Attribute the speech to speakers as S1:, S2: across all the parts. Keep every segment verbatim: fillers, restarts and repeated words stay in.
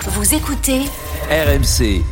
S1: Vous écoutez
S2: R M C.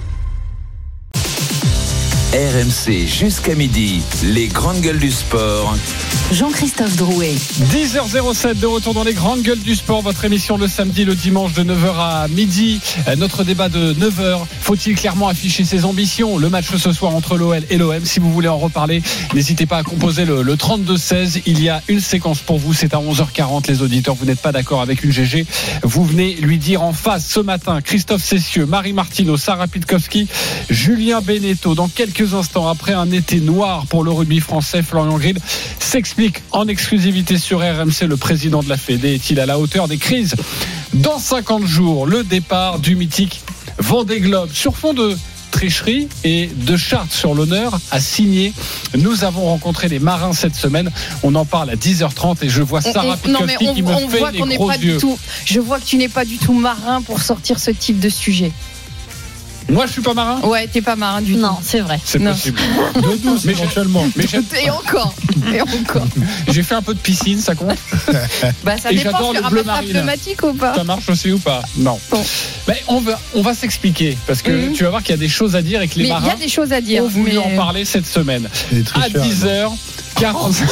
S2: R M C jusqu'à midi, les grandes gueules du sport.
S1: Jean-Christophe Drouet.
S3: dix heures zéro sept de retour dans les grandes gueules du sport, votre émission le samedi, le dimanche de neuf heures à midi. Notre débat de neuf heures, faut-il clairement afficher ses ambitions? Le match ce soir entre l'O L et l'O M, si vous voulez en reparler, n'hésitez pas à composer le, le trente-deux seize. Il y a une séquence pour vous, c'est à onze heures quarante. Les auditeurs, vous n'êtes pas d'accord avec une G G, vous venez lui dire en face ce matin. Christophe Cessieux, Marie Martineau, Sarah Pitkowski, Julien Beneteau. Dans quelques instants, après un été noir pour le rugby français, Florian Grill s'explique en exclusivité sur R M C. Le président de la Fédé est-il à la hauteur des crises? Dans cinquante jours, le départ du mythique Vendée Globe sur fond de tricherie et de charte sur l'honneur à signer. Nous avons rencontré les marins cette semaine. On en parle à dix heures trente et je vois Sarah Pitkowski qui me
S4: on
S3: fait
S4: voit
S3: les
S4: qu'on
S3: gros
S4: pas
S3: yeux.
S4: Du tout, je vois que tu n'es pas du tout marin pour sortir ce type de sujet.
S3: Moi, je suis pas marin.
S4: Ouais, t'es pas marin du tout.
S5: Non, c'est vrai.
S3: C'est
S4: Non.
S3: possible.
S6: De douce,
S3: Mais
S6: éventuellement.
S3: Mais j'ai,
S4: Et encore, et encore.
S3: j'ai fait un peu de piscine, ça compte?
S4: Bah ça
S3: Et
S4: dépend.
S3: j'adore
S4: Tu
S3: le
S4: auras
S3: bleu
S4: pas de
S3: marine.
S4: pneumatique ou pas?
S3: Ça marche aussi ou pas? Non.
S4: Bon.
S3: Mais on va, on va s'expliquer parce que
S4: Mhm.
S3: tu vas voir qu'il y a des choses à dire et que les
S4: Mais il y
S3: marins
S4: a des choses à dire.
S3: ont voulu
S4: mais...
S3: en parler cette semaine.
S6: Les
S3: À
S6: tricheurs,
S3: dix heures quarante-cinq,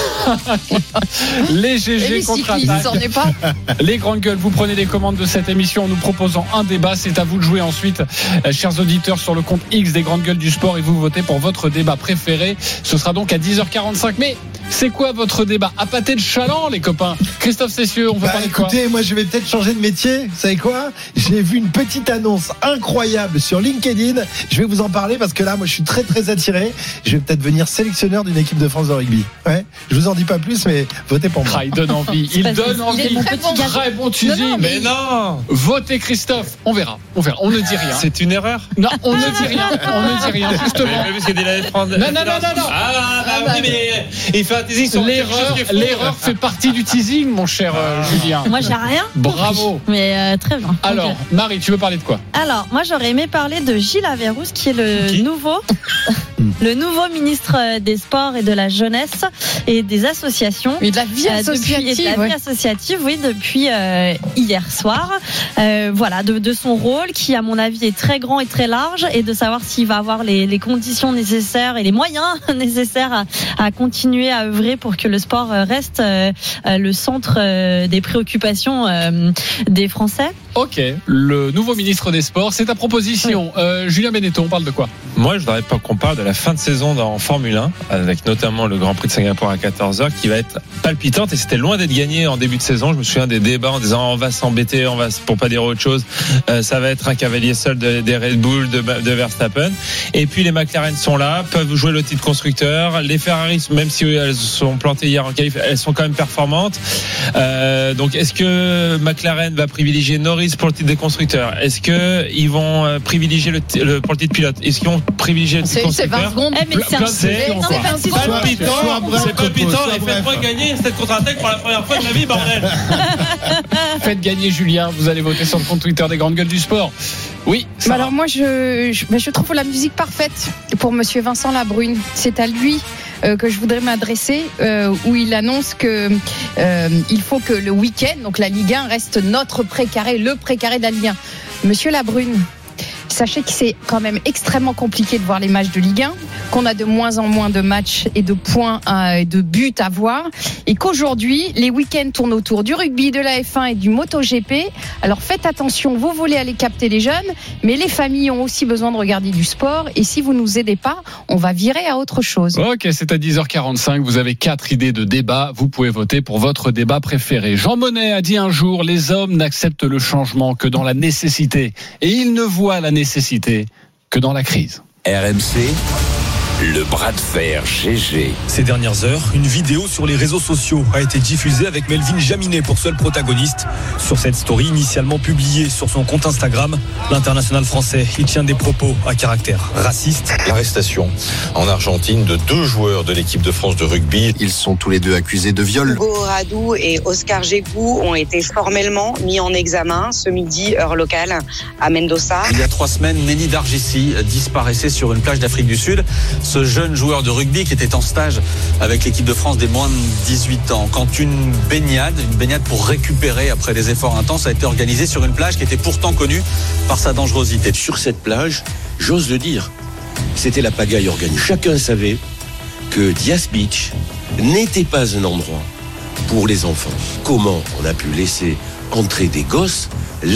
S3: les G
S4: Et
S3: G
S4: les cyclistes,
S3: contre-attaquent.
S4: c'en est pas.
S3: Les grandes gueules, vous prenez les commandes de cette émission en nous proposant un débat. C'est à vous de jouer ensuite, euh, chers auditeurs, sur le compte X des grandes gueules du sport et vous votez pour votre débat préféré. Ce sera donc à dix heures quarante-cinq. Mais c'est quoi votre débat? À pâté de chaland, les copains. Christophe Cessieux, on va
S6: Bah
S3: parler de quoi?
S6: écoutez, moi je vais peut-être changer de métier. Vous savez quoi? J'ai vu une petite annonce incroyable sur LinkedIn. Je vais vous en parler parce que là, moi je suis très très attiré. Je vais peut-être devenir sélectionneur d'une équipe de France de rugby. Ouais. Je vous en dis pas plus, mais votez pour moi.
S3: Ah, il donne envie. Il donne envie.
S4: Il est très bon.
S3: Très bon teasing.
S4: Non, non,
S7: Mais non,
S3: Votez Christophe. On verra. On verra. On ne dit rien.
S7: c'est une erreur.
S3: Non, on ne dit rien. On ne dit rien. Justement.
S7: Parce qu'il allait prendre.
S3: Non, non, non, non, non.
S7: Ah, bah oui, mais il fait un teasing sur quelque
S3: L'erreur,
S7: chose qui est faux.
S3: l'erreur fait partie du teasing, mon cher euh, Julien.
S5: Moi, j'ai rien.
S3: Bravo.
S5: compris. Mais euh, très bien.
S3: Alors,
S5: Ok.
S3: Marie, tu veux parler de quoi?
S5: Alors, moi, j'aurais aimé parler de Gilles Averrousse, qui est le
S7: Qui
S5: nouveau, le nouveau ministre des Sports et de la Jeunesse et des associations.
S4: Mais de la vie
S5: Euh, depuis, et de
S4: associative.
S5: la vie
S4: ouais.
S5: associative, oui, depuis euh, hier soir. Euh, voilà, de, de son rôle qui, à mon avis, est très grand et très large, et de savoir s'il va avoir les, les conditions nécessaires et les moyens nécessaires à, à continuer à œuvrer pour que le sport reste euh, le centre euh, des préoccupations euh, des Français.
S3: Ok, le nouveau ministre des Sports, c'est ta proposition. Euh, Julien Beneteau, on parle de quoi?
S7: Moi, je voudrais pas qu'on parle de la fin de saison en Formule un, avec notamment le Grand Prix de Singapour à quatorze heures, qui va être palpitante, et c'était loin d'être gagné en début de saison. Je me souviens des débats en disant on va s'embêter, on va, pour pas dire autre chose, euh, ça va être un cavalier seul de, des Red Bull, de, de Verstappen. Et puis les McLaren sont là, peuvent jouer le titre constructeur. Les Ferrari, même si elles sont plantées hier en qualif, elles sont quand même performantes. Euh, donc, est-ce que McLaren va privilégier Norris pour le titre des constructeurs? Est-ce que ils vont euh, privilégier le, t- le pour le titre pilote? Est-ce qu'ils vont privilégier le titre
S4: C'est c'est vingt
S7: constructeur?
S4: secondes.
S5: Eh, mais c'est un
S7: C'est
S5: non,
S4: c'est
S5: mais
S4: vingt
S5: c'est
S4: secondes.
S7: palpitant,
S6: Sois bref,
S7: c'est palpitant,
S6: Coco, sois
S7: et
S6: bref.
S7: faites-moi gagner cette contre-attaque pour la première fois de ma vie, bordel.
S3: Faites gagner Julien, vous allez voter sur le compte Twitter des grandes gueules du sport. Oui,
S4: Bah
S3: Sarah.
S4: alors moi je, je, bah je trouve la musique parfaite pour Monsieur Vincent Labrune. C'est à lui euh, que je voudrais m'adresser, euh, où il annonce que euh, il faut que le week-end, donc la Ligue un, reste notre précaré, le précaré de la Ligue un. Monsieur Labrune, sachez que c'est quand même extrêmement compliqué de voir les matchs de Ligue un, qu'on a de moins en moins de matchs et de points à, et de buts à voir, et qu'aujourd'hui les week-ends tournent autour du rugby, de la F un et du MotoGP. Alors faites attention, vous voulez aller capter les jeunes, mais les familles ont aussi besoin de regarder du sport, et si vous nous aidez pas, on va virer à autre chose.
S3: Ok, c'est à dix heures quarante-cinq. Vous avez quatre idées de débat. Vous pouvez voter pour votre débat préféré. Jean Monnet a dit un jour, les hommes n'acceptent le changement que dans la nécessité. Et ils ne voient la nécessité que dans la crise.
S2: R M C, le bras de fer G G.
S8: Ces dernières heures, une vidéo sur les réseaux sociaux a été diffusée avec Melvin Jaminet pour seul protagoniste. Sur cette story initialement publiée sur son compte Instagram, l'international français y tient des propos à caractère raciste.
S9: L'arrestation en Argentine de deux joueurs de l'équipe de France de rugby.
S10: Ils sont tous les deux accusés de viol.
S11: Hugo Radou et Oscar Gégou ont été formellement mis en examen ce midi, heure locale, à Mendoza.
S12: Il y a trois semaines, Nelly Dargessi disparaissait sur une plage d'Afrique du Sud. ce jeune joueur de rugby qui était en stage avec l'équipe de France des moins de dix-huit ans. Quand une baignade, une baignade pour récupérer après des efforts intenses a été organisée sur une plage qui était pourtant connue par sa dangerosité.
S13: Sur cette plage, j'ose le dire, c'était la pagaille organique. Chacun savait que Dias Beach n'était pas un endroit pour les enfants. Comment on a pu laisser entrer des gosses là-dedans ?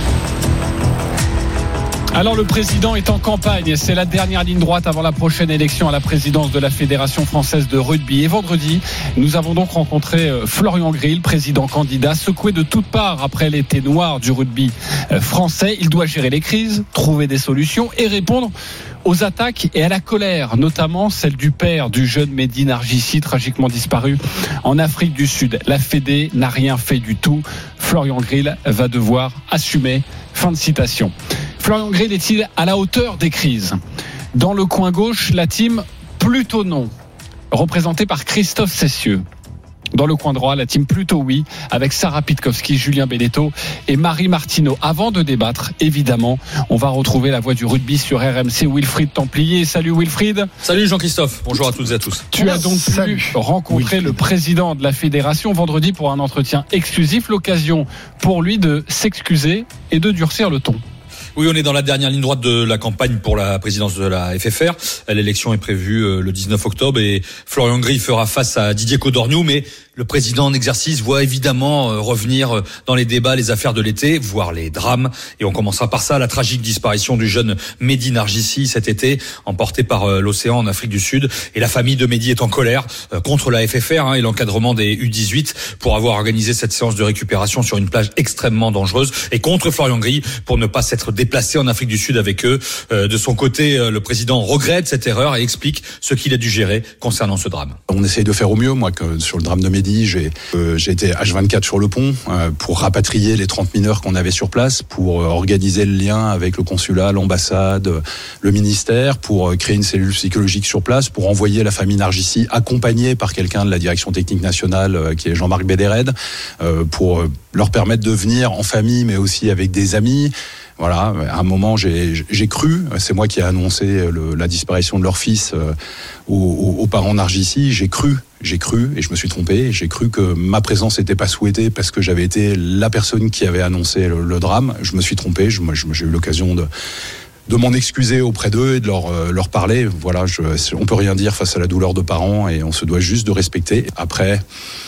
S3: Alors le président est en campagne, c'est la dernière ligne droite avant la prochaine élection à la présidence de la Fédération française de rugby. Et vendredi, nous avons donc rencontré Florian Grill, président candidat, secoué de toutes parts après l'été noir du rugby français. Il doit gérer les crises, trouver des solutions et répondre aux attaques et à la colère, notamment celle du père du jeune Mehdi Nargissi, tragiquement disparu en Afrique du Sud. La Fédé n'a rien fait du tout. Florian Grill va devoir assumer. Fin de citation. Florian Grill est-il à la hauteur des crises ? Dans le coin gauche, la team plutôt non, représentée par Christophe Cessieux. Dans le coin droit, la team plutôt oui, avec Sarah Pitkowski, Julien Belletto et Marie Martineau. Avant de débattre, évidemment, on va retrouver la voix du rugby sur R M C, Wilfried Templier. Salut Wilfried.
S14: Salut Jean-Christophe, bonjour à toutes et à tous.
S3: Tu as donc pu rencontrer Wilfried, le président de la fédération vendredi pour un entretien exclusif, l'occasion pour lui de s'excuser et de durcir le ton.
S14: Oui, on est dans la dernière ligne droite de la campagne pour la présidence de la F F R. L'élection est prévue le dix-neuf octobre et Florian Grill fera face à Didier Codorniou, mais le président en exercice voit évidemment revenir dans les débats les affaires de l'été, voire les drames. Et on commencera par ça, la tragique disparition du jeune Mehdi Nargissi cet été, emporté par l'océan en Afrique du Sud. Et la famille de Mehdi est en colère contre la F F R hein, et l'encadrement des U dix-huit pour avoir organisé cette séance de récupération sur une plage extrêmement dangereuse. Et contre Florian Grill pour ne pas s'être déplacé en Afrique du Sud avec eux. De son côté, le président regrette cette erreur et explique ce qu'il a dû gérer concernant ce drame.
S15: On essaye de faire au mieux. Moi, que sur le drame de Mehdi, J'ai, euh, j'ai été H vingt-quatre sur le pont euh, pour rapatrier les trente mineurs qu'on avait sur place, pour euh, organiser le lien avec le consulat, l'ambassade, euh, le ministère, pour euh, créer une cellule psychologique sur place, pour envoyer la famille Nargissi accompagnée par quelqu'un de la direction technique nationale euh, qui est Jean-Marc Bédéred, euh, pour euh, leur permettre de venir en famille mais aussi avec des amis. Voilà, à un moment, j'ai, j'ai cru, c'est moi qui ai annoncé le, la disparition de leur fils euh, aux, aux parents Nargissi, j'ai cru, j'ai cru, et je me suis trompé, j'ai cru que ma présence n'était pas souhaitée parce que j'avais été la personne qui avait annoncé le, le drame. Je me suis trompé, je, moi, j'ai eu l'occasion de... de m'en excuser auprès d'eux et de leur, euh, leur parler. Voilà, je, on peut rien dire face à la douleur de parents et on se doit juste de respecter. Après...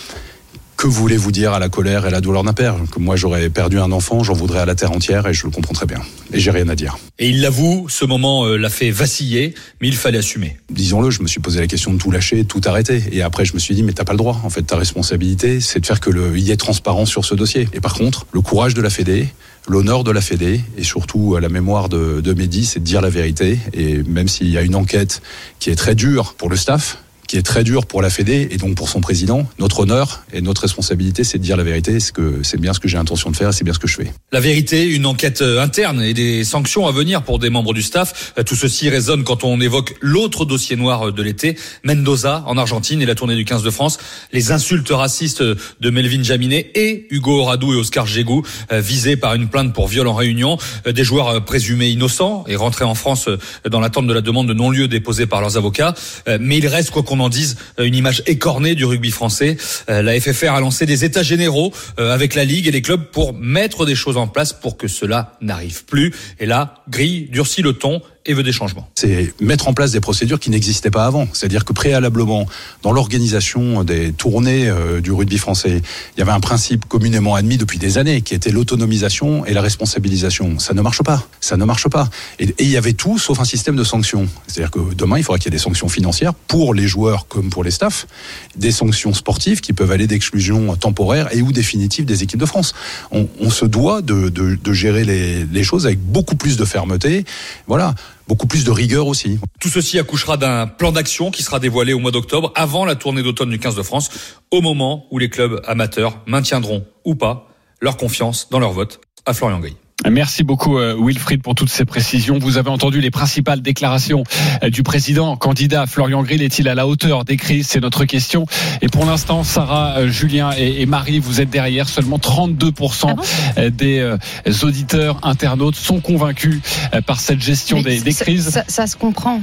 S15: Que voulez-vous dire à la colère et à la douleur d'un père ? Que moi j'aurais perdu un enfant, j'en voudrais à la terre entière et je le comprends très bien. Et j'ai rien à dire.
S14: Et il l'avoue, ce moment euh, l'a fait vaciller, mais il fallait assumer.
S15: Disons-le, je me suis posé la question de tout lâcher, de tout arrêter. Et après je me suis dit, mais t'as pas le droit. En fait, ta responsabilité, c'est de faire que le, il y ait transparence sur ce dossier. Et par contre, le courage de la Fédé, l'honneur de la Fédé et surtout la mémoire de, de Mehdi, c'est de dire la vérité. Et même s'il y a une enquête qui est très dure pour le staff, qui est très dur pour la Fédé et donc pour son président, notre honneur et notre responsabilité, c'est de dire la vérité. C'est que c'est bien ce que j'ai l'intention de faire et c'est bien ce que je fais.
S14: La vérité, une enquête interne et des sanctions à venir pour des membres du staff. Tout ceci résonne quand on évoque l'autre dossier noir de l'été, Mendoza en Argentine et la tournée du quinze de France. Les insultes racistes de Melvin Jaminet et Hugo Oradou et Oscar Jégou, visés par une plainte pour viol en réunion. Des joueurs présumés innocents et rentrés en France dans l'attente de la demande de non-lieu déposée par leurs avocats. Mais il reste, quoi qu'on en dise, une image écornée du rugby français. La F F R a lancé des états généraux avec la Ligue et les clubs pour mettre des choses en place pour que cela n'arrive plus. Et là, Grill durcit le ton et veut des changements.
S15: C'est mettre en place des procédures qui n'existaient pas avant. C'est-à-dire que préalablement, dans l'organisation des tournées euh, du rugby français, il y avait un principe communément admis depuis des années, qui était l'autonomisation et la responsabilisation. Ça ne marche pas. Ça ne marche pas. Et, et il y avait tout sauf un système de sanctions. C'est-à-dire que demain, il faudra qu'il y ait des sanctions financières pour les joueurs comme pour les staffs, des sanctions sportives qui peuvent aller d'exclusion temporaire et ou définitive des équipes de France. On, on se doit de, de, de gérer les, les choses avec beaucoup plus de fermeté. Voilà. Beaucoup plus de rigueur aussi.
S14: Tout ceci accouchera d'un plan d'action qui sera dévoilé au mois d'octobre, avant la tournée d'automne du quinze de France, au moment où les clubs amateurs maintiendront ou pas leur confiance dans leur vote à Florian Grill.
S3: Merci beaucoup Wilfried pour toutes ces précisions. Vous avez entendu les principales déclarations du président candidat. Florian Grill est-il à la hauteur des crises ? C'est notre question. Et pour l'instant, Sarah, Julien et Marie, vous êtes derrière. Seulement trente-deux pour cent ah bon des auditeurs internautes sont convaincus par cette gestion des, des
S4: ça,
S3: crises.
S4: Ça, ça se comprend.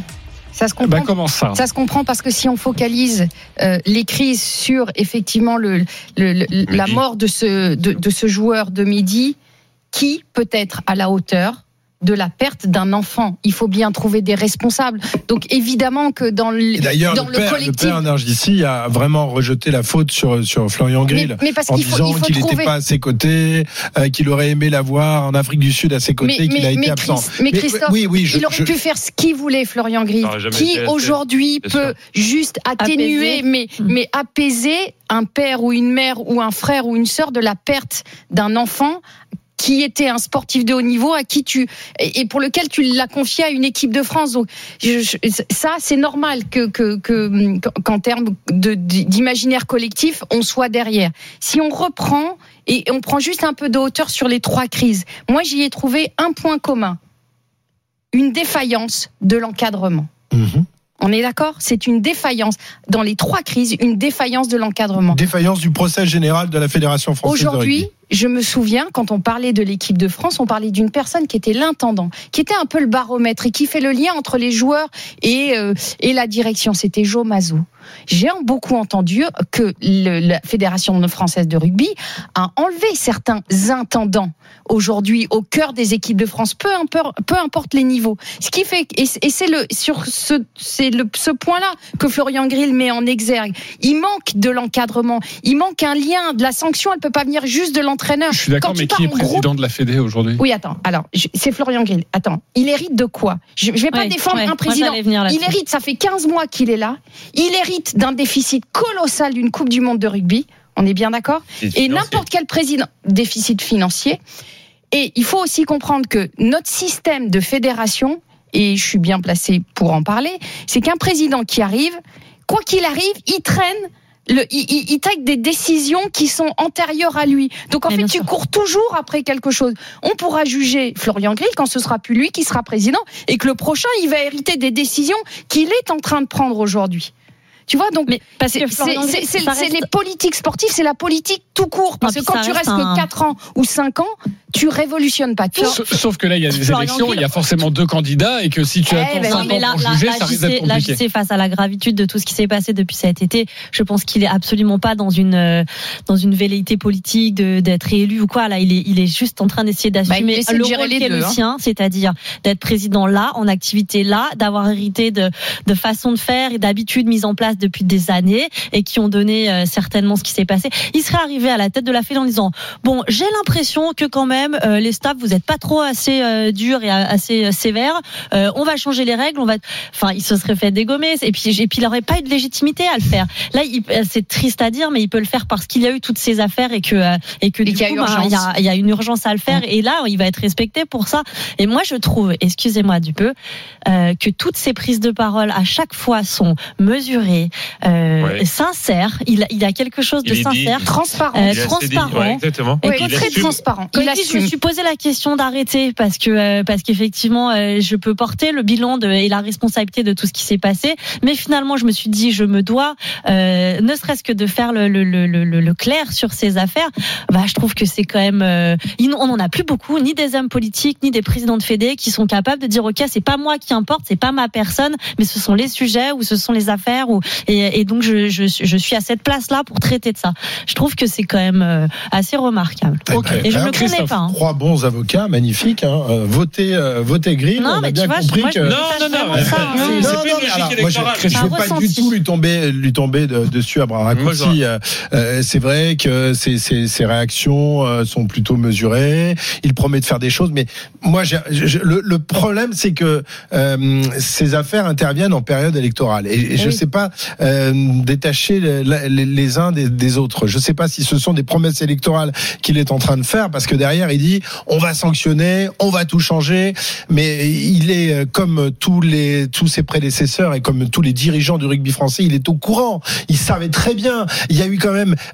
S4: Ça se comprend.
S3: Bah, comment ça
S4: Ça se comprend parce que si on focalise euh, les crises sur effectivement le, le, le la mort de ce de, de ce joueur de Midi, qui peut être à la hauteur de la perte d'un enfant? Il faut bien trouver des responsables. Donc évidemment que dans le,
S6: Et d'ailleurs,
S4: dans
S6: le,
S4: le,
S6: père,
S4: collectif.
S6: le père Nargissi a vraiment rejeté la faute sur, sur Florian Grill
S4: Mais- mais parce
S6: en
S4: qu'il faut-
S6: disant
S4: il faut
S6: qu'il n'était
S4: trouver-
S6: pas à ses côtés, euh, qu'il aurait aimé l'avoir en Afrique du Sud à ses côtés,
S4: Mais,
S6: qu'il a
S4: mais,
S6: été
S4: mais
S6: absent.
S4: Christ- mais Christophe,
S6: oui, oui, je,
S4: il aurait
S6: je-
S4: pu faire ce qu'il voulait, Florian Grill,
S7: Il aurait jamais
S4: qui
S7: été resté,
S4: aujourd'hui
S7: bien
S4: peut juste atténuer,
S5: Apaiser.
S4: mais, mais apaiser un père ou une mère ou un frère ou une sœur de la perte d'un enfant qui était un sportif de haut niveau à qui tu et pour lequel tu l'as confié à une équipe de France. Donc je, je, ça c'est normal que que que qu'en termes de d'imaginaire collectif on soit derrière. Si on reprend et on prend juste un peu de hauteur sur les trois crises, moi j'y ai trouvé un point commun, une défaillance de l'encadrement.
S6: Mhm.
S4: On est d'accord ? C'est une défaillance dans les trois crises, une défaillance de l'encadrement.
S6: Défaillance du procès général de la Fédération française de
S4: Aujourd'hui,
S6: rugby.
S4: je me souviens, quand on parlait de l'équipe de France, on parlait d'une personne qui était l'intendant, qui était un peu le baromètre et qui fait le lien entre les joueurs et, euh, et la direction. C'était Jo Mazou. J'ai beaucoup entendu que le, la Fédération française de rugby a enlevé certains intendants aujourd'hui au cœur des équipes de France, peu importe, peu importe les niveaux. Ce qui fait, et, et c'est le, sur ce, c'est le, ce point-là que Florian Grill met en exergue. Il manque de l'encadrement. Il manque un lien, de la sanction. Elle peut pas venir juste de l'entraîneur.
S3: Je suis d'accord,
S4: Quand
S3: mais
S4: tu
S3: qui est
S4: pars en
S3: président
S4: groupe-
S3: de la Fédé aujourd'hui?
S4: Oui, attends. Alors, je- c'est Florian Grill. Attends, il hérite de quoi? Je, je vais pas
S5: Ouais,
S4: défendre
S5: ouais,
S4: un
S5: moi,
S4: président.
S5: j'allais venir là-dessus.
S4: Il hérite, ça fait quinze mois qu'il est là. Il hérite d'un déficit colossal d'une Coupe du Monde de rugby. On est bien d'accord?
S7: Déficit
S4: Et
S7: financier.
S4: n'importe quel président, déficit financier. Et il faut aussi comprendre que notre système de fédération, et je suis bien placé pour en parler, c'est qu'un président qui arrive, quoi qu'il arrive, il traîne. Le, il, il, il traite des décisions qui sont antérieures à lui. Donc en
S5: Mais
S4: fait,
S5: bien
S4: tu
S5: sûr.
S4: cours toujours après quelque chose. On pourra juger Florian Grill quand ce sera plus lui qui sera président et que le prochain, il va hériter des décisions qu'il est en train de prendre aujourd'hui. Tu vois, donc
S5: Mais parce
S4: c'est
S5: que Florian
S4: c'est-
S5: Grill,
S4: c'est-
S5: ça
S4: c'est
S5: reste-
S4: les politiques sportives, c'est la politique tout court. Parce
S5: Non,
S4: que
S5: puis
S4: quand
S5: ça
S4: tu
S5: reste
S4: restes
S5: un-
S4: que quatre ans ou cinq ans, tu révolutionnes pas tout.
S3: Sauf sauf que là, il y a des
S5: Florian
S3: élections,
S5: Grill-
S3: il y a forcément deux candidats et que si tu
S4: Eh
S3: attends
S4: ben
S3: cinq
S4: oui,
S3: ans
S5: mais là,
S3: pour
S5: là,
S3: juger,
S5: là,
S3: ça
S5: j'y
S3: risque d'être
S5: sais- là, j'y
S3: compliqué.
S5: sais, face à la gravitude de tout ce qui s'est passé depuis cet été, je pense qu'il est absolument pas dans une euh, dans une velléité politique de d'être réélu ou quoi. Là, il est il est juste en train d'essayer
S4: Bah, il
S5: d'assumer
S4: essaie de
S5: le
S4: gérer
S5: rôle
S4: les
S5: qui est
S4: deux,
S5: le
S4: hein.
S5: sien, c'est-à-dire d'être président là, en activité là, d'avoir hérité de de façon de faire et d'habitudes mises en place depuis des années et qui ont donné euh, certainement ce qui s'est passé. Il serait arrivé à la tête de la Fédé en disant bon, j'ai l'impression que quand même euh, les staffs vous êtes pas trop assez euh, durs et euh, assez euh, sévères. Euh, on va changer les règles, on va. Enfin, il se serait fait dégommer et puis et puis il n'aurait pas eu de légitimité à le faire. Là, il, c'est triste à dire, mais il peut le faire parce qu'il y a eu toutes ces affaires et que euh, et que
S4: Et
S5: du
S4: qu'il y a
S5: coup,
S4: urgence.
S5: bah, il y a, il y a une urgence à le faire et là, il va être respecté pour ça. Et moi, je trouve, excusez-moi du peu, euh, que toutes ces prises de parole à chaque fois sont mesurées, euh,
S7: Ouais.
S5: sincères. Il, il a quelque chose de
S7: Il est dit.
S5: sincère,
S4: Transparent.
S5: euh,
S7: Il a assez dit.
S5: transparent.
S7: Ouais, exactement.
S5: Et
S4: Oui,
S5: quand
S7: il
S4: très
S7: assume.
S4: transparent.
S5: Quand
S4: Il
S5: il dit, je me
S4: assume.
S5: suis posé la question d'arrêter parce que euh, parce qu'effectivement euh, je peux porter le bilan de, et la responsabilité de tout ce qui s'est passé, mais finalement je me suis dit je me dois euh, ne serait-ce que de faire le, le, le, le, le clair sur ces affaires. Bah je trouve que c'est quand même euh, il- on en a plus beaucoup, ni des hommes politiques ni des présidents de fédé qui sont capables de dire ok c'est pas moi qui importe, c'est pas ma personne, mais ce sont les sujets ou ce sont les affaires ou et, et donc je, je je suis à cette place là pour traiter de ça. Je trouve que c'est quand même euh, assez remarquable.
S6: Eh
S3: Ok.
S6: ben,
S5: Et je ne le
S3: Christophe,
S5: connais pas. hein.
S6: Trois bons avocats, magnifiques. Hein. Euh, votez, euh, votez Grill.
S5: Non,
S6: on a
S5: mais
S6: bien
S5: tu vois,
S6: compris
S5: moi, je
S6: que.
S5: me
S7: Non,
S5: partage
S7: non, non,
S5: vraiment
S7: mais-
S5: ça, hein.
S7: Non,
S6: Non,
S7: c'est
S6: non,
S7: pas une
S6: mais
S7: logique
S6: alors, moi, je,
S7: électorale.
S6: je
S5: C'est un
S6: veux pas du
S5: ressenti.
S6: tout lui tomber, lui tomber de- dessus à bras
S7: Moi,
S6: raccourcis. Euh, euh, c'est vrai que ses, ses, ses réactions euh, sont plutôt mesurées. Il promet de faire des choses, mais moi, j'ai, je- le, le problème, c'est que euh, ces affaires interviennent en période électorale, et, et je ne
S5: Oui.
S6: sais pas euh, détacher les, les, les uns des, des autres. Je ne sais pas si ce sont des promesses électorales qu'il est en train de faire, parce que derrière, il dit on va sanctionner, on va tout changer, mais il est euh, comme tous les tous ses prédécesseurs et comme tous les dirigeants du rugby français, il est au courant. Il savait très bien. Il y a eu quand même euh,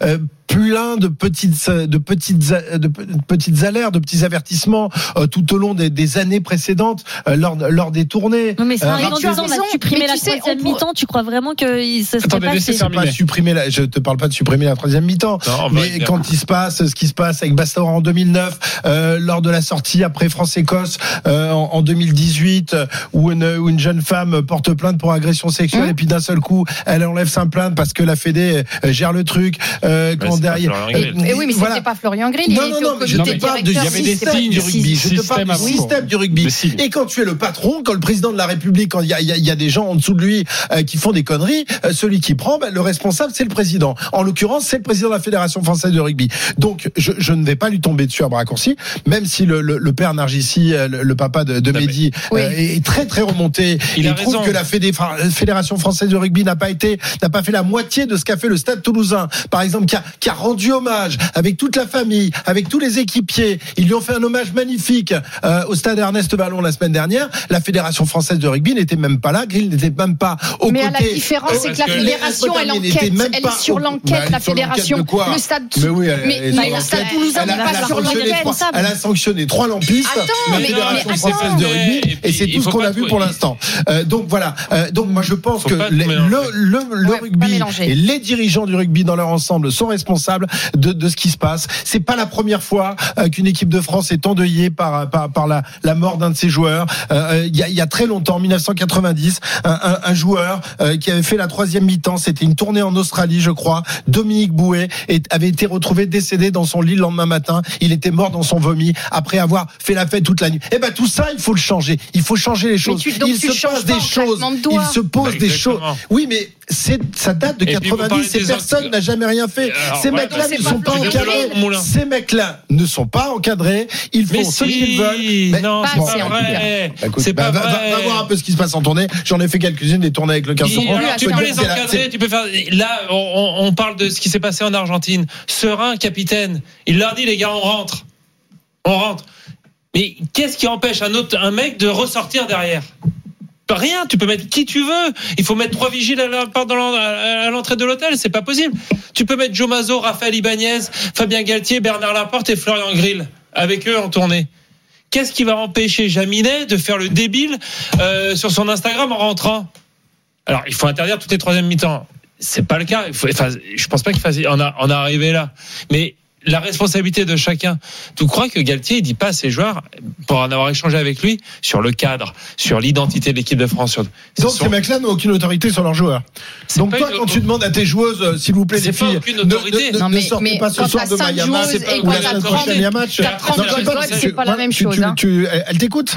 S6: plein de petites, de petites, de petites alertes, de petits avertissements euh, tout au long des, des années précédentes euh, lors, lors des tournées.
S5: Non mais ça
S6: Euh,
S5: arrive en
S6: rappelez-
S5: disant on va supprimer la troisième mi-temps. Tu crois vraiment que il- ça serait
S3: Attendez,
S5: pas
S3: laissez
S5: fait
S3: faire.
S6: pas supprimer la, je te parle pas de supprimer la troisième mi-temps,
S7: Non, on va
S6: mais
S7: y venir.
S6: quand il se passe ce qui se passe avec Bastard en deux mille neuf, euh, lors de la sortie après France-Écosse euh, en, en deux mille dix-huit, euh, où une, où une jeune femme porte plainte pour agression sexuelle
S4: Mmh.
S6: et puis d'un seul coup elle enlève sa plainte parce que la Fédé euh, gère le truc. Euh,
S7: Mais
S6: quand
S7: c'est pas
S6: derrière,
S7: Florian Grill.
S4: Et oui, mais
S6: voilà.
S4: c'était pas Florian Grill. il
S6: Non, non,
S4: était
S6: non,
S4: au
S6: mais je
S4: comité
S6: te parle de-
S4: directeur.
S6: il y avait des
S4: Si, c'était-
S6: signes du rugby. Je te
S3: système
S6: parle du
S3: avant.
S6: système du rugby.
S3: Le signe.
S6: Et quand tu es le patron, quand le président de la République, quand il y a, il y a- il y a des gens en dessous de lui euh, qui font des conneries, euh, celui qui prend, ben, le responsable, c'est le président. En l'occurrence, c'est le président de la Fédération française de rugby. Donc, je, je ne vais pas lui tomber dessus à bras raccourcis, même si le, le, le père Nargissi, euh, le, le papa de, de
S7: Non, mais-
S6: Mehdi,
S4: Oui.
S6: euh, est très très remonté.
S7: Il
S6: et
S7: a
S6: trouve
S7: raison.
S6: que la Fédé- enfin, la Fédération française de rugby n'a pas été, n'a pas fait la moitié de ce qu'a fait le Stade Toulousain, par exemple, qui a, qui a rendu hommage avec toute la famille, avec tous les équipiers. Ils lui ont fait un hommage magnifique euh, au Stade Ernest Ballon la semaine dernière. La Fédération française de rugby n'était même pas là. Grill n'était même pas aux
S4: Mais
S6: côtés.
S4: à la différence,
S6: Euh,
S4: c'est que la
S7: parce que-
S4: fédération, elle
S6: elle
S4: enquête.
S6: n'était même
S4: Elle
S6: pas
S4: est sur
S6: au-
S4: l'enquête,
S6: Bah, elle
S4: la
S6: est sur l'enquête
S4: fédération.
S6: de quoi
S4: Le stade.
S6: Mais oui, elle,
S4: Mais
S6: elle est
S4: mais
S6: sur
S4: le stade
S6: l'enquête.
S4: toulousain
S6: Elle
S4: n'est
S6: a-
S4: pas
S6: elle a
S4: sur
S6: sanctionné
S4: l'enquête.
S6: trois- Elle a sanctionné trois lampistes.
S4: Attends,
S6: la
S4: mais-
S6: Fédération
S4: mais
S6: française
S4: attends.
S6: de rugby,
S7: Et
S6: et,
S7: puis,
S6: c'est
S7: il
S6: tout ce
S7: faut
S6: qu'on
S7: pas
S6: a vu
S7: tout-
S6: pour l'instant. Euh, donc voilà. Euh, donc moi je pense
S7: Faut
S6: que
S7: pas tout
S6: les-
S7: mélanger.
S6: le, le, le
S4: Ouais, pas
S6: rugby
S4: mélanger.
S6: et les dirigeants du rugby dans leur ensemble sont responsables de, de ce qui se passe. C'est pas la première fois euh, qu'une équipe de France est endeuillée par par, par la, la mort d'un de ses joueurs. Euh, Il y, a, il y a très longtemps, en mille neuf cent quatre-vingt-dix, un, un, un joueur euh, qui avait fait la troisième mi-temps, c'était une tournée en Australie, je crois. Dominique Bouet et avait été retrouvé décédé dans son lit le lendemain matin. Il était mort dans son vomi après avoir fait la fête toute la nuit. Et ben tout ça, il faut le changer. Il faut changer les choses.
S4: tu- donc
S6: il
S4: tu
S6: se
S4: changes
S6: passe
S4: pas
S6: des
S4: en
S6: choses.
S4: claquement de doigts.
S6: Il se pose
S7: Bah,
S6: des choses.
S7: exactement.
S6: Oui, mais c'est ça date de
S7: Et puis, vous
S6: quatre-vingt-dix.
S7: parlez
S6: Et
S7: des
S6: personne
S7: autres-
S6: n'a jamais rien fait.
S7: Alors,
S6: Ces
S7: ouais,
S6: mecs-là
S7: mais
S6: ne
S7: c'est
S6: sont
S7: pas
S6: pas
S7: plus
S6: encadrés.
S7: de Moulin.
S6: Ces mecs-là ne sont pas encadrés. Ils font
S7: Mais
S6: ce
S7: si,
S6: qu'ils veulent. Mais-
S7: non,
S4: Pas
S7: c'est
S4: assez,
S7: pas
S4: en tout cas.
S7: vrai.
S6: Bah, écoute,
S7: C'est
S6: bah,
S7: pas
S6: va, va-
S7: vrai.
S6: va voir un peu ce qui se passe en tournée. J'en ai fait quelques-unes des tournées avec le quinze.
S7: Il-
S6: On
S7: alors,
S6: peut
S7: tu
S6: dire
S7: peux
S6: que
S7: les
S6: c'est la-
S7: encadrer,
S6: c'est-
S7: tu peux faire. Là, on, on parle de ce qui s'est passé en Argentine. Serein, capitaine. Il leur dit, les gars, on rentre. On rentre. Mais qu'est-ce qui empêche un autre, un mec de ressortir derrière? Rien, tu peux mettre qui tu veux. Il faut mettre trois vigiles à la porte dans l'en- à l'entrée de l'hôtel, c'est pas possible. Tu peux mettre Joe Mazzo, Raphaël Ibanez, Fabien Galtier, Bernard Laporte et Florian Grill avec eux en tournée. Qu'est-ce qui va empêcher Jaminet de faire le débile euh, sur son Instagram en rentrant? Alors, il faut interdire toutes les troisième mi-temps. C'est pas le cas. Il faut, enfin, je pense pas qu'il fasse en a, en a arrivé là. Mais la responsabilité de chacun. Tu crois que Galtier, il dit pas à ses joueurs, pour en avoir échangé avec lui, sur le cadre, sur l'identité de l'équipe de France. Sur,
S6: Donc
S7: sur-
S6: ces mecs-là n'ont aucune autorité sur leurs joueurs. Donc
S7: pas
S6: toi,
S7: une-
S6: quand tu demandes à tes joueuses, euh, s'il vous plaît,
S7: C'est
S6: les
S7: pas
S6: filles,
S7: aucune
S6: ne-
S7: autorité.
S6: ne, ne,
S4: Non,
S6: ne
S4: mais-
S6: sortez
S4: mais
S6: pas ce
S4: quand
S6: soir
S4: t'as
S6: de
S4: cinq
S6: Mayama
S4: joueuses
S7: et
S6: ou
S7: quand
S6: la
S7: t'as
S6: semaine
S7: trente,
S6: prochaine il y a match.
S7: t'as trente,
S6: Non,
S7: c'est
S6: toi,
S7: pas-
S6: tu-
S4: c'est pas la
S6: tu-
S4: même
S6: tu-
S4: chose,
S6: tu-
S4: hein.
S6: tu- Elle t'écoute.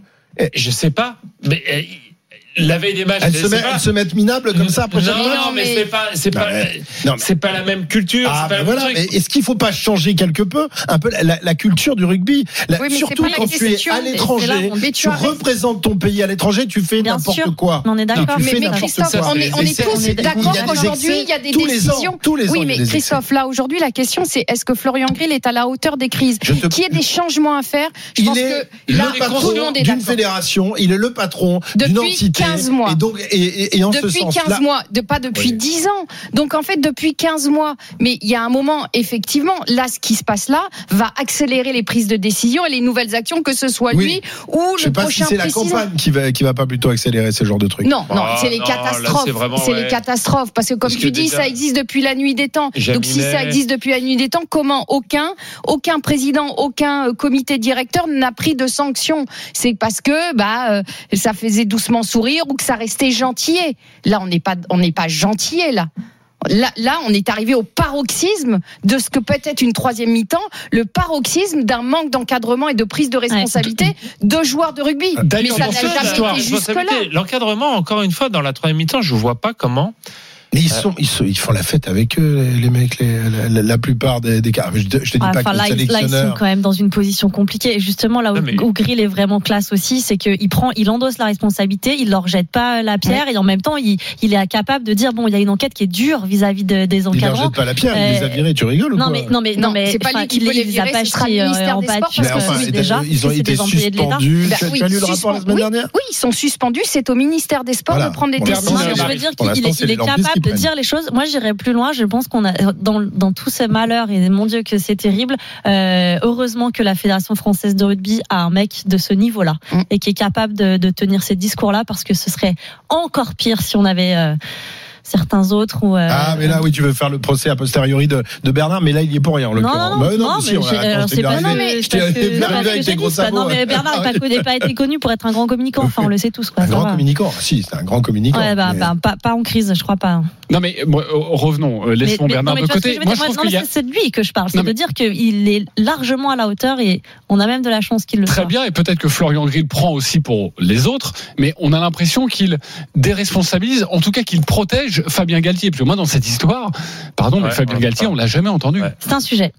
S7: Je sais pas. Mais euh, la veille des matchs,
S6: Elles
S7: je
S6: se,
S7: sais
S6: met-
S7: pas.
S6: elles se mettent minables comme ça après
S7: non,
S6: chaque match.
S7: non, mais,
S4: mais-
S7: c'est pas, c'est
S6: Non,
S7: pas,
S6: mais- non, mais-
S7: c'est pas la même culture.
S6: Ah,
S7: c'est pas
S6: ben
S7: le
S6: voilà.
S7: même
S6: Mais
S7: truc.
S6: est-ce qu'il faut pas changer quelque peu un peu la, la culture du rugby, La-
S4: Oui, mais c'est
S6: surtout
S4: pas la
S6: quand tu es
S4: question.
S6: à
S4: C'est là
S6: l'étranger,
S4: où- mais
S6: tu
S4: tu arrêtes.
S6: représentes ton pays à l'étranger, tu fais
S5: Bien
S6: n'importe
S5: sûr.
S6: quoi.
S5: On est d'accord.
S6: Tu
S4: Mais,
S6: fais
S4: mais
S6: n'importe
S4: Christophe,
S6: quoi.
S4: on est, on
S6: Et
S4: est
S6: c'est-
S4: tous
S6: il y a
S4: d'accord
S6: des
S4: qu'aujourd'hui,
S6: excès
S4: il y a des
S6: tous les ans,
S4: décisions.
S6: tous les ans,
S4: Oui,
S6: il y a
S4: mais
S6: des excès.
S4: Christophe, là, aujourd'hui, la question, c'est est-ce que Florian Grill est à la hauteur des crises?
S6: Je te-
S4: Qu'il y ait des changements à faire, je
S6: Il
S4: pense
S6: est
S4: que là,
S6: le
S4: tout le
S6: patron
S4: monde est
S6: d'une
S4: d'accord.
S6: fédération, il est le patron d'une
S4: Depuis
S6: entité.
S4: quinze mois.
S6: Et donc, et, et, et en ce
S4: Depuis
S6: sens-là,
S4: quinze mois, de pas depuis
S6: Oui.
S4: dix ans. Donc en fait depuis quinze mois, mais il y a un moment effectivement, là ce qui se passe là va accélérer les prises de décision et les nouvelles actions, que ce soit
S6: Oui.
S4: lui ou
S6: je sais
S4: le
S6: pas si
S4: prochain
S6: c'est la
S4: président.
S6: campagne qui va, qui va pas plutôt accélérer ce genre de trucs.
S4: Non, non,
S7: Ah,
S4: c'est les
S7: non, là,
S4: catastrophes.
S7: c'est vraiment,
S4: C'est
S7: ouais.
S4: les catastrophes. Parce que comme
S7: Parce
S4: tu
S7: que
S4: dis,
S7: déjà-
S4: ça existe depuis la nuit des temps.
S7: Jaminet-
S4: Donc si ça existe depuis la nuit des temps, comment aucun, aucun président, aucun euh, comité directeur n'a pris de sanctions? C'est parce que bah euh, ça faisait doucement sourire ou que ça restait gentillet. Là, on n'est pas, on n'est pas gentillet là. Là, là, on est arrivé au paroxysme de ce que peut être une troisième mi-temps, le paroxysme d'un manque d'encadrement et de prise de responsabilité de joueurs de rugby. Mais
S6: D'ailleurs,
S4: ça
S6: dans
S4: n'a
S6: ce
S4: jamais
S7: Histoire,
S4: été jusque-là.
S7: responsabilité. L'encadrement, encore une fois, dans la troisième mi-temps, je vois pas comment.
S6: Mais ils sont, ils sont, ils font la fête avec eux, les, les mecs, les, la, la plupart des, des cas. Je, te- je te dis
S5: Ah,
S6: pas
S5: enfin,
S6: que
S5: là,
S6: le
S5: ils, là, ils sont
S6: sélectionneur.
S5: quand même dans une position compliquée. Et justement, là où,
S7: Non, mais-
S5: où Grill est vraiment classe aussi, c'est qu'il prend, il endosse la responsabilité, il leur jette pas la pierre, et en même temps, il, il est capable de dire bon, il y a une enquête qui est dure vis-à-vis de, des
S6: Ils leur
S5: encadrants.
S6: jettent pas la pierre, ils les a
S5: Euh,
S6: virés, tu rigoles ou
S5: Non
S6: quoi
S5: mais non mais non
S4: Non,
S5: mais
S4: c'est pas
S5: enfin,
S4: lui qui
S5: il
S4: peut les
S5: les a
S4: virer,
S5: pas
S4: ce sera le
S5: jetés, euh,
S4: ministère
S5: en
S4: des Sports,
S5: pâture,
S6: Mais
S4: parce
S5: parce
S6: enfin,
S5: que
S6: et
S5: déjà,
S6: ils ont
S5: c'est
S6: été
S5: des employés de l'État.
S6: suspendus.
S4: Bah
S6: Tu as-
S4: oui,
S6: tu as lu le rapport la
S4: suspend-
S6: semaine
S4: oui,
S6: dernière?
S4: Oui, ils sont suspendus. C'est au ministère des Sports
S6: Voilà.
S4: de prendre des
S6: Pour
S4: décisions.
S5: Non, mais
S6: l'instant,
S5: je veux dire
S6: Pour
S5: qu'il
S6: l'instant,
S5: est,
S6: c'est
S5: il
S6: les
S5: est
S6: lampistes qui qu'ils
S5: de
S6: prennent.
S5: dire les choses. Moi, j'irais plus loin. Je pense qu'on a dans, dans tous ces malheurs et mon Dieu que c'est terrible. Euh, heureusement que la Fédération française de rugby a un mec de ce niveau-là mm. et qui est capable de, de tenir ces discours-là, parce que ce serait encore pire si on avait euh, certains autres ou. Euh,
S6: ah, mais là, oui, tu veux faire le procès a posteriori de, de Bernard, mais là, il y est pour rien, en l'occurrence.
S5: Non, non, bah, non, non, mais, mais alors, c'est pas, non, mais je non, mais Bernard n'a pas, pas été connu pour être un grand communicant. Enfin, on le sait tous, quoi.
S6: Un grand va. communicant. Si, c'est un grand communicant.
S5: Ouais, bah, mais... bah, pas, pas en crise, je crois pas.
S3: Non, mais bon, revenons, laissons mais, Bernard mais, non, de côté.
S5: Moi, je trouve qu'il y a... c'est de lui que je parle. C'est de dire qu'il est largement à la hauteur et on a même de la chance qu'il le soit.
S3: Très bien, et peut-être que Florian Grill prend aussi pour les autres, mais on a l'impression qu'il déresponsabilise, en tout cas qu'il protège Fabien Galtier. Parce que moi, dans cette histoire, pardon, ouais, mais Fabien Galtier, on l'a jamais entendu.
S5: Ouais. C'est un sujet.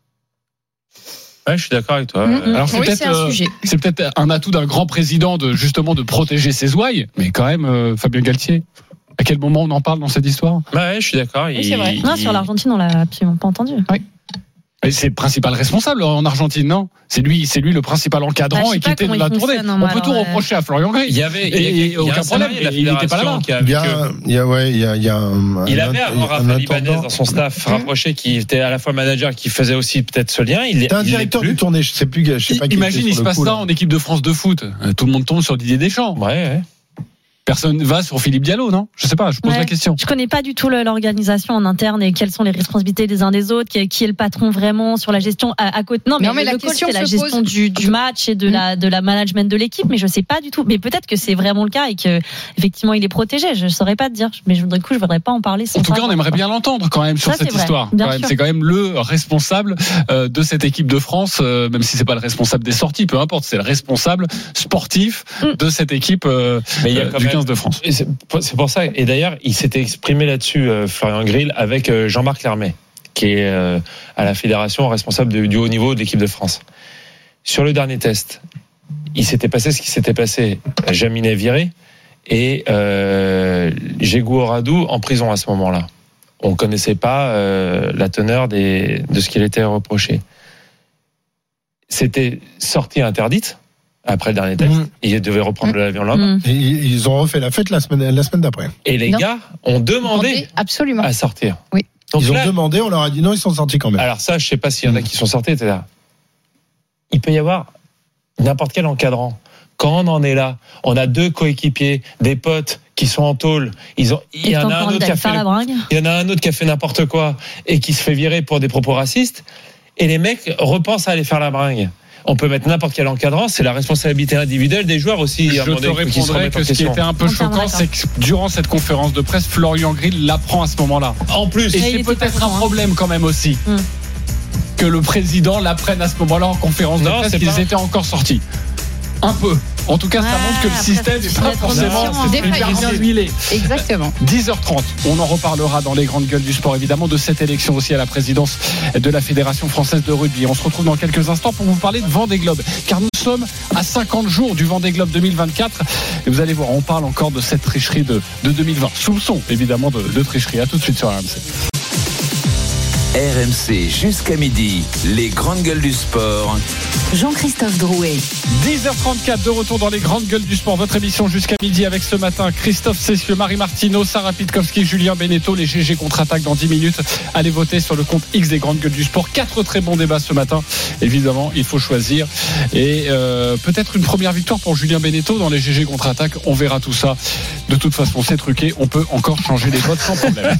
S7: Ouais, je suis d'accord avec toi.
S3: Mmh, Alors c'est, oui, peut-être, c'est, un euh, c'est peut-être un atout d'un grand président de justement de protéger ses ouailles, mais quand même, euh, Fabien Galtier. À quel moment on en parle dans cette histoire ?
S7: Bah ouais, je suis d'accord.
S5: Oui, c'est vrai. Il... Non, sur l'Argentine, on l'a absolument pas entendu.
S3: Oui. Et c'est le principal responsable en Argentine, non ? C'est lui, c'est lui le principal encadrant bah, et qui était de la tournée. On peut alors, tout reprocher euh... à Florian Grill.
S7: Il y avait,
S3: et,
S7: il y a,
S3: et aucun problème. Il n'était pas là-bas.
S6: Il y a, il y a, ouais, il y a, il y a un,
S7: il avait un, un Rafa Libanais dans son staff mmh. rapproché qui était à la fois manager, qui faisait aussi peut-être ce lien. Il
S6: était un directeur de tournée. Je sais plus, je sais pas.
S3: Imagine, il se passe ça en équipe de France de foot. Tout le monde tombe sur Didier Deschamps.
S7: Ouais, ouais.
S3: Personne va sur Philippe Diallo, non ? Je sais pas, je pose ouais, la question.
S5: Je connais pas du tout l'organisation en interne et quelles sont les responsabilités des uns des autres, qui est, qui est le patron vraiment sur la gestion à, à côté. Non, mais, non, mais le la coach, c'est la gestion du, du match et de mmh. la de la management de l'équipe, mais je sais pas du tout. Mais peut-être que c'est vraiment le cas et que effectivement il est protégé. Je saurais pas te dire, mais du coup je voudrais pas en parler. Sans
S3: en tout cas, on aimerait bien l'entendre quand même sur ça, cette histoire. Quand même. C'est quand même le responsable euh, de cette équipe de France, euh, même si c'est pas le responsable des sorties, peu importe, c'est le responsable sportif mmh. de cette équipe euh, mais il y a quand du quinze de France.
S7: C'est pour ça. Et d'ailleurs, il s'était exprimé là-dessus, euh, Florian Grill, avec euh, Jean-Marc Lermet, qui est euh, à la fédération responsable de, du haut niveau de l'équipe de France. Sur le dernier test, il s'était passé ce qui s'était passé. Jaminet viré et euh, Jégou Oradou en prison à ce moment-là. On ne connaissait pas euh, la teneur des, de ce qu'il était reproché. C'était sortie interdite. Après le dernier test, mmh. ils devaient reprendre mmh. l'avion là-bas.
S6: Et ils ont refait la fête la semaine, la semaine d'après.
S7: Et les non. gars ont demandé, demandé
S4: absolument.
S7: à sortir.
S4: Oui.
S6: Donc ils là, ont demandé, on leur a dit non, ils sont sortis quand même.
S7: Alors ça, je sais pas s'il y en a qui sont sortis, et cetera. Il peut y avoir n'importe quel encadrant. Quand on en est là, on a deux coéquipiers, des potes qui sont en tôle. Ils ont, il y en a un autre qui a fait, il y en a un autre qui a fait n'importe quoi et qui se fait virer pour des propos racistes. Et les mecs repensent à aller faire la bringue. On peut mettre n'importe quel encadrant, c'est la responsabilité individuelle des joueurs aussi.
S3: Je te répondrai que ce qui était un peu choquant, c'est que durant cette conférence de presse, Florian Grill l'apprend à ce moment-là.
S7: En plus,
S3: et, et c'est peut-être un problème quand même aussi hum. que le président l'apprenne à ce moment-là en conférence de non, presse qu'ils pas... étaient encore sortis. Un peu. En tout cas, ça montre que le système n'est pas forcément bien huilé.
S4: Exactement.
S3: dix heures trente, on en reparlera dans les grandes gueules du sport, évidemment, de cette élection aussi à la présidence de la Fédération française de rugby. On se retrouve dans quelques instants pour vous parler de Vendée Globe, car nous sommes à cinquante jours du Vendée Globe deux mille vingt-quatre. Et vous allez voir, on parle encore de cette tricherie de, de deux mille vingt. Soupçon, évidemment, de, de tricherie. À tout de suite sur R M C.
S2: R M C jusqu'à midi, les grandes gueules du sport.
S1: Jean-Christophe Drouet.
S3: dix heures trente-quatre, de retour dans les grandes gueules du sport. Votre émission jusqu'à midi avec ce matin Christophe Cessieux, Marie Martineau, Sarah Pitkowski, Julien Beneteau. Les G G contre-attaque dans dix minutes. Allez voter sur le compte X des grandes gueules du sport. Quatre très bons débats ce matin. Évidemment, il faut choisir. Et euh, peut-être une première victoire pour Julien Beneteau dans les G G contre-attaque. On verra tout ça. De toute façon, c'est truqué. On peut encore changer les votes sans problème.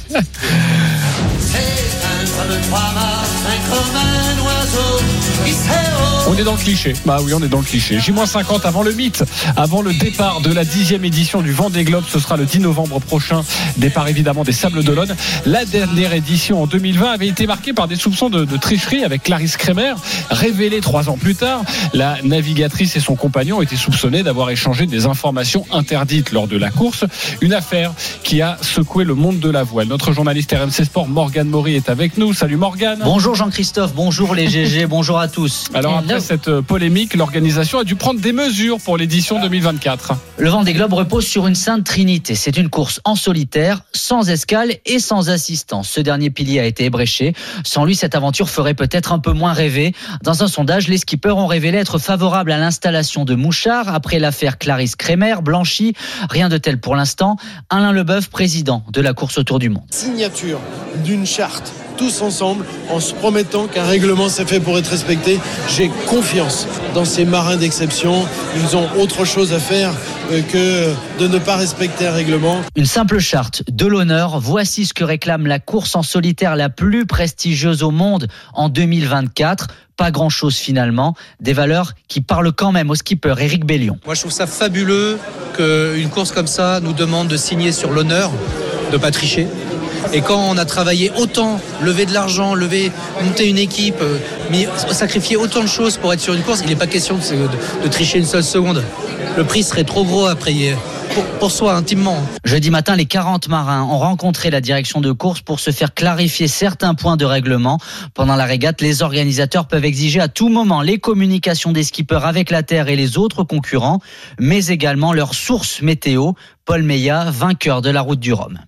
S3: On est dans le cliché. Bah oui, on est dans le cliché. J cinquante avant le mythe, avant le départ de la dixième édition du Vendée Globe. Ce sera le dix novembre prochain. Départ évidemment des Sables d'Olonne. La dernière édition en deux mille vingt avait été marquée par des soupçons de, de tricherie avec Clarisse Kremer. Révélée trois ans plus tard, la navigatrice et son compagnon étaient soupçonnés d'avoir échangé des informations interdites lors de la course. Une affaire qui a secoué le monde de la voile. Notre journaliste R M C Sport, Morgane Maury, est avec nous. Salut Morgane.
S16: Bonjour Jean-Christophe, bonjour les G G, bonjour à tous. tous.
S3: Alors
S16: Hello.
S3: après cette polémique, l'organisation a dû prendre des mesures pour l'édition deux mille vingt-quatre.
S16: Le Vendée Globe repose sur une sainte trinité. C'est une course en solitaire, sans escale et sans assistance. Ce dernier pilier a été ébréché. Sans lui, cette aventure ferait peut-être un peu moins rêver. Dans un sondage, les skippers ont révélé être favorables à l'installation de mouchards après l'affaire Clarisse Kremer, blanchie. Rien de tel pour l'instant. Alain Leboeuf, président de la course autour du monde.
S17: Signature d'une charte, tous ensemble, en se promettant qu'un règlement s'est fait pour être respecté. J'ai confiance dans ces marins d'exception. Ils ont autre chose à faire que de ne pas respecter un règlement.
S16: Une simple charte de l'honneur. Voici ce que réclame la course en solitaire la plus prestigieuse au monde en deux mille vingt-quatre. Pas grand-chose finalement. Des valeurs qui parlent quand même au skipper Éric Bellion.
S18: Moi, je trouve ça fabuleux qu'une course comme ça nous demande de signer sur l'honneur, de ne pas tricher. Et quand on a travaillé autant, lever de l'argent, lever, monter une équipe, mais sacrifier autant de choses pour être sur une course, il n'est pas question de, de, de tricher une seule seconde. Le prix serait trop gros à payer. Pour, pour soi, intimement.
S16: Jeudi matin, les quarante marins ont rencontré la direction de course pour se faire clarifier certains points de règlement. Pendant la régate, les organisateurs peuvent exiger à tout moment les communications des skippers avec la Terre et les autres concurrents, mais également leur source météo. Paul Meillat, vainqueur de la Route du Rhum.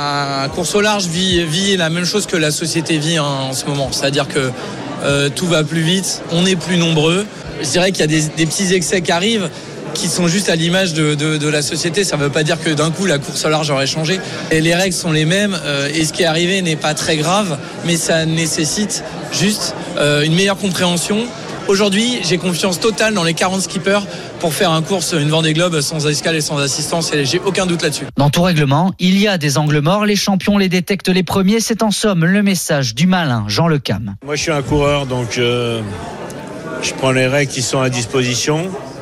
S19: La course au large vit, vit la même chose que la société vit en, en ce moment. C'est-à-dire que euh, tout va plus vite, on est plus nombreux. Je dirais qu'il y a des, des petits excès qui arrivent, qui sont juste à l'image de, de, de la société. Ça ne veut pas dire que d'un coup la course au large aurait changé. Et les règles sont les mêmes euh, et ce qui est arrivé n'est pas très grave, mais ça nécessite juste euh, une meilleure compréhension. Aujourd'hui, j'ai confiance totale dans les quarante skippers pour faire un course, une Vendée Globe sans escale et sans assistance, et j'ai aucun doute là-dessus.
S16: Dans tout règlement, il y a des angles morts, les champions les détectent les premiers, c'est en somme le message du malin Jean Le Cam.
S20: Moi je suis un coureur, donc euh, je prends les règles qui sont à disposition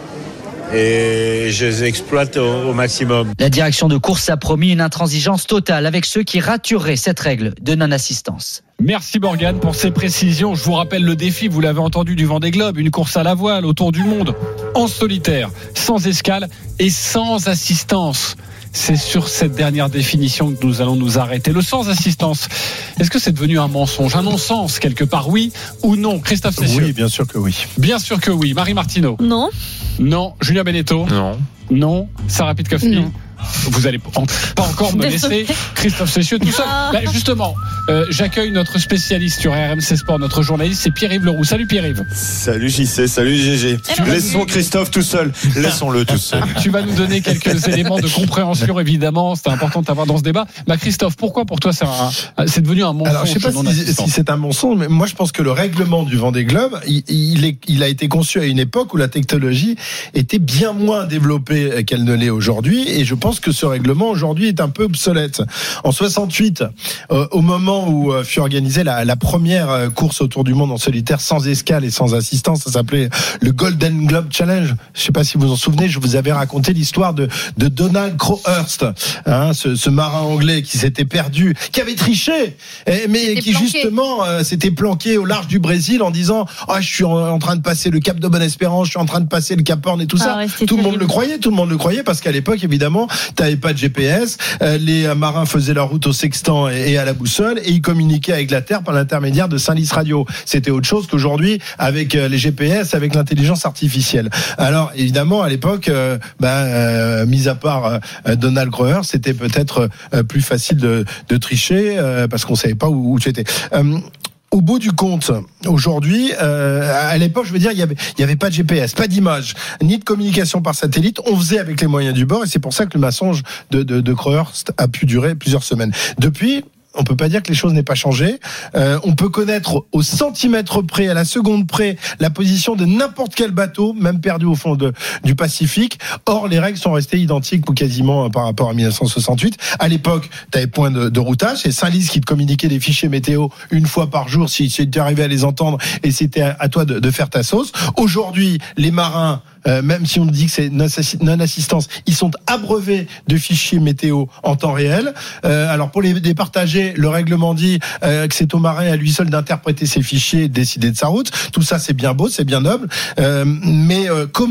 S20: et je les exploite au, au maximum.
S16: La direction de course a promis une intransigeance totale avec ceux qui ratureraient cette règle de non-assistance.
S3: Merci Morgane pour ces précisions. Je vous rappelle le défi, vous l'avez entendu, du Vendée Globe, une course à la voile autour du monde, en solitaire, sans escale et sans assistance. C'est sur cette dernière définition que nous allons nous arrêter. Le sans assistance, est-ce que c'est devenu un mensonge, un non-sens quelque part, oui ou non? Christophe Cessieux.
S6: Oui, bien sûr que oui.
S3: Bien sûr que oui. Marie Martineau.
S5: Non.
S3: Non. Julien Benetto.
S7: Non.
S3: Non. Sarah Pitkowski.
S5: Non.
S3: Vous allez pas encore me laisser Christophe Cessieux tout seul. Bah, justement, euh, j'accueille notre spécialiste sur R M C Sport, notre journaliste, c'est Pierre-Yves Leroux. Salut Pierre-Yves.
S21: Salut J C, salut G G. Laissons Christophe tout seul. Laissons-le tout seul.
S3: Tu vas nous donner quelques éléments de compréhension, évidemment. C'est important de t'avoir dans ce débat. Bah, Christophe, pourquoi pour toi c'est, un, c'est devenu un mensonge?
S6: Alors, je sais pas si, si c'est un mensonge, mais moi je pense que le règlement du Vendée Globe, il, il, est, il a été conçu à une époque où la technologie était bien moins développée qu'elle ne l'est aujourd'hui, et je pense que ce règlement aujourd'hui est un peu obsolète. En soixante-huit, euh, au moment où euh, fut organisée la, la première euh, course autour du monde en solitaire sans escale et sans assistance, ça s'appelait le Golden Globe Challenge. Je sais pas si vous vous en souvenez, je vous avais raconté l'histoire de, de Donald Crowhurst, hein, ce, ce marin anglais qui s'était perdu, qui avait triché, et, mais qui planqué. justement euh, s'était planqué au large du Brésil en disant « Ah, je suis en, en train de passer le Cap de Bonne-Espérance, je suis en train de passer le Cap Horn et tout ah, ça. Ouais, » Tout le monde le croyait, tout le monde le croyait parce qu'à l'époque, évidemment, t'avais pas de G P S, euh, les marins faisaient leur route au sextant et, et à la boussole, et ils communiquaient avec la Terre par l'intermédiaire de Saint-Lys Radio. C'était autre chose qu'aujourd'hui avec euh, les G P S, avec l'intelligence artificielle. Alors évidemment, à l'époque, euh, bah, euh, mis à part euh, Donald Grover, c'était peut-être euh, plus facile de, de tricher euh, parce qu'on savait pas où, où tu étais. Euh, Au bout du compte, aujourd'hui, euh, à l'époque, je veux dire, il y avait, il y avait pas de G P S, pas d'image, ni de communication par satellite. On faisait avec les moyens du bord, et c'est pour ça que le mensonge de, de, de Crowhurst a pu durer plusieurs semaines. Depuis, on peut pas dire que les choses n'aient pas changé. Euh, on peut connaître au centimètre près, à la seconde près, la position de n'importe quel bateau, même perdu au fond de, du Pacifique. Or, les règles sont restées identiques ou quasiment par rapport à dix-neuf cent soixante-huit. À l'époque, tu avais point de, de routage. C'est Saint-Lys qui te communiquait des fichiers météo une fois par jour si, si tu arrivais à les entendre, et c'était à, à toi de, de faire ta sauce. Aujourd'hui, les marins, Euh, même si on dit que c'est non-assistance, ils sont abreuvés de fichiers météo en temps réel. Euh, alors pour les départager, le règlement dit euh, que c'est au marin à lui seul d'interpréter ces fichiers et de décider de sa route. Tout ça, c'est bien beau, c'est bien noble. Euh, mais euh, comment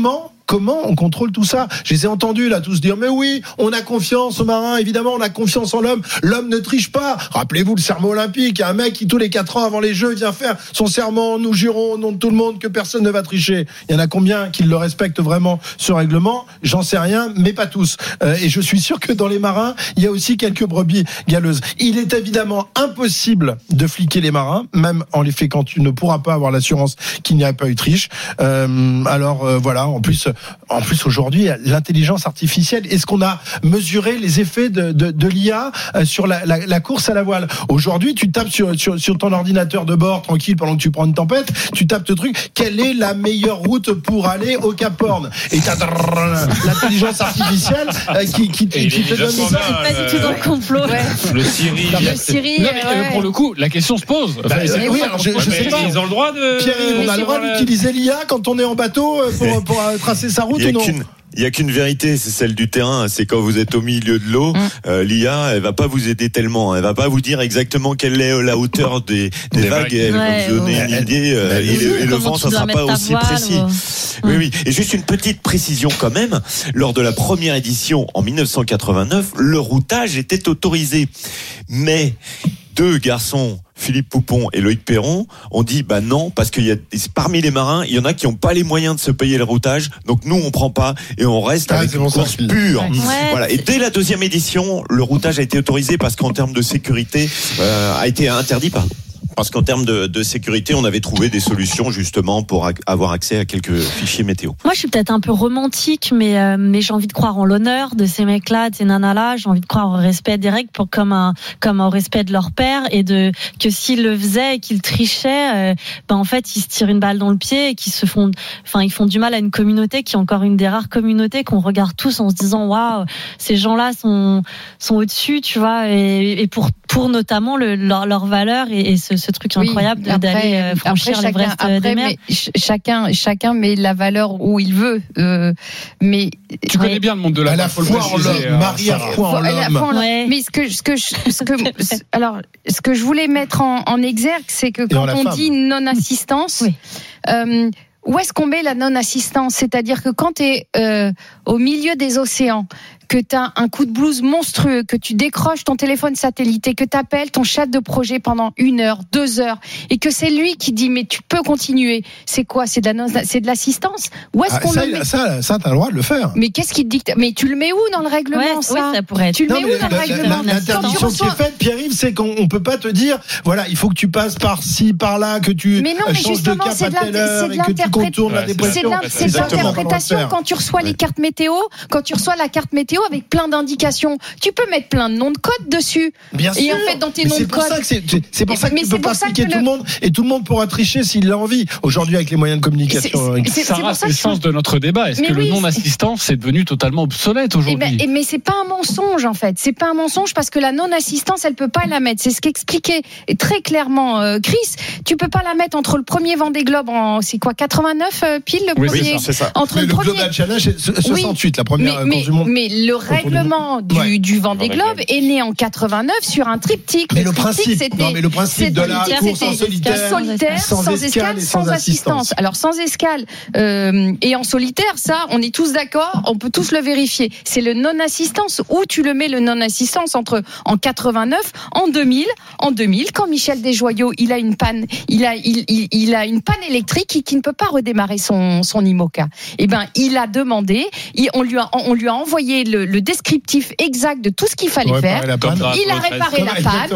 S6: comment on contrôle tout ça? Je les ai entendus là tous dire mais oui, on a confiance aux marins, évidemment on a confiance en l'homme, l'homme ne triche pas. Rappelez-vous le serment olympique, il y a un mec qui tous les quatre ans avant les Jeux vient faire son serment, nous jurons au nom de tout le monde que personne ne va tricher. Il y en a combien qui le respectent vraiment ce règlement? J'en sais rien, mais pas tous. Euh, et je suis sûr que dans les marins, il y a aussi quelques brebis galeuses. Il est évidemment impossible de fliquer les marins, même en les fait quand tu ne pourras pas avoir l'assurance qu'il n'y a pas eu triche. Euh, alors euh, voilà, en plus, en plus aujourd'hui, l'intelligence artificielle. Est-ce qu'on a mesuré les effets de, de, de l'I A sur la, la, la course à la voile? Aujourd'hui, tu tapes sur, sur, sur ton ordinateur de bord tranquille pendant que tu prends une tempête, tu tapes ce truc. Quelle est la meilleure route pour aller au Cap Horn? Et t'as l'intelligence artificielle qui, qui, qui, qui te donne ça.
S5: Pas du tout dans le complot.
S7: Ouais. Le Siri.
S4: Le Siri.
S3: Non, mais, ouais. Pour le coup, la question se pose.
S6: Bah,
S3: enfin,
S6: oui, alors je, je sais pas.
S7: Ils ont le droit de.
S6: Pierre, on a le droit d'utiliser l'I A quand on est en bateau pour, pour tracer sa route ou non?
S21: Il n'y a qu'une vérité, c'est celle du terrain. C'est quand vous êtes au milieu de l'eau, mmh. euh, l'I A, elle va pas vous aider tellement. Elle va pas vous dire exactement quelle est la hauteur des, des, des vagues. vagues. Elle ouais, va vous donner ouais. une idée. Euh, et, le, et le vent, ça sera pas aussi voile, précis. Ou... Oui, oui. Et juste une petite précision quand même. Lors de la première édition en dix-neuf cent quatre-vingt-neuf, le routage était autorisé. Mais deux garçons, Philippe Poupon et Loïc Perron, ont dit bah non, parce qu'il y a parmi les marins, il y en a qui n'ont pas les moyens de se payer le routage, donc nous on prend pas et on reste ah, avec une course pure. Ouais. Voilà. Et dès la deuxième édition, le routage a été autorisé parce qu'en termes de sécurité, euh, a été interdit par. Parce qu'en termes de, de sécurité, on avait trouvé des solutions justement pour ac- avoir accès à quelques fichiers météo.
S5: Moi, je suis peut-être un peu romantique, mais euh, mais j'ai envie de croire en l'honneur de ces mecs-là, de ces nanas-là. J'ai envie de croire au respect des règles, pour comme un comme au respect de leur père, et de que s'ils le faisaient et qu'ils trichaient, euh, ben en fait, ils se tirent une balle dans le pied et qu'ils se font, enfin, ils font du mal à une communauté qui est encore une des rares communautés qu'on regarde tous en se disant waouh, ces gens-là sont sont au-dessus, tu vois, et, et pour pour notamment le, leur leur valeur et, et ce ce truc incroyable oui, après, d'aller euh, franchir
S4: après,
S5: l'Everest
S4: après,
S5: des mers.
S4: Ch- chacun, chacun met la valeur où il veut. Euh, mais
S3: tu connais bien le monde de la,
S6: la foi en l'homme, Marie a foi en l'homme.
S4: Ouais. Mais ce que, ce que, ce que, alors, ce que je voulais mettre en, en exergue, c'est que quand on femme. dit non-assistance. Oui. Euh, Où est-ce qu'on met la non-assistance? C'est-à-dire que quand tu es euh, au milieu des océans, que tu as un coup de blues monstrueux, que tu décroches ton téléphone satellite et que tu appelles ton chef de projet pendant une heure, deux heures, et que c'est lui qui dit mais tu peux continuer, c'est quoi? C'est de, la non- c'est de l'assistance? Où est-ce ah, qu'on
S6: ça,
S4: le met?
S6: Ça, ça tu as le droit de le faire.
S4: Mais qu'est-ce qui te dicte? Mais tu le mets où dans le règlement?
S5: Ouais,
S4: ça,
S5: oui, ça pourrait être.
S4: Tu le
S6: non,
S4: mets où dans
S6: la,
S4: le règlement?
S6: la, L'interdiction reçois... qui est faite, Pierre-Yves, c'est qu'on ne peut pas te dire voilà, il faut que tu passes par-ci, par-là, que tu
S4: mais non, mais
S6: changes de cap à telle heure et que tu contournes la dépression.
S4: C'est de l'interprétation. Quand tu reçois les cartes météo, quand tu reçois la carte météo avec plein d'indications, tu peux mettre plein de noms de code dessus.
S6: Bien sûr.
S4: Et en fait, dans tes noms de code,
S6: c'est, c'est pour ça que tu peux pas fliquer tout le monde et tout le monde pourra tricher s'il a envie. Aujourd'hui, avec les moyens de communication.
S3: C'est, c'est, Sarah, c'est, c'est le sens de notre débat. Est-ce mais que oui, le non-assistance c'est devenu totalement obsolète aujourd'hui?
S4: Et ben, et mais c'est pas un mensonge en fait. C'est pas un mensonge parce que la non-assistance, elle peut pas la mettre. C'est ce qu'expliquait très clairement euh, Chris. Tu peux pas la mettre entre le premier Vendée Globe en c'est quoi quatre-vingt-neuf euh, pile le
S6: oui,
S4: premier.
S6: Oui, c'est ça.
S4: Entre
S6: mais
S4: le,
S6: le
S4: premier...
S6: Global Challenge, c'est soixante-huit, oui, la première
S4: mais,
S6: course du monde.
S4: Mais le règlement du, ouais. du Vendée Globe est né en quatre-vingt-neuf sur un triptyque.
S6: Mais le, le principe, c'était, non, mais le principe de la course en solitaire,
S4: solitaire, sans, sans escale et sans, sans assistance. assistance. Alors sans escale euh, et en solitaire, ça, on est tous d'accord, on peut tous le vérifier. C'est le non-assistance. Où tu le mets le non-assistance entre en quatre-vingt-neuf, en deux mille, en deux mille, quand Michel Desjoyaux, il a une panne, il a, il, il, il a une panne électrique qui, qui ne peut pas redémarrer son, son IMOCA. Eh ben, il a demandé, il, on lui a, on lui a envoyé le, le descriptif exact de tout ce qu'il fallait faire. Il a réparé la panne.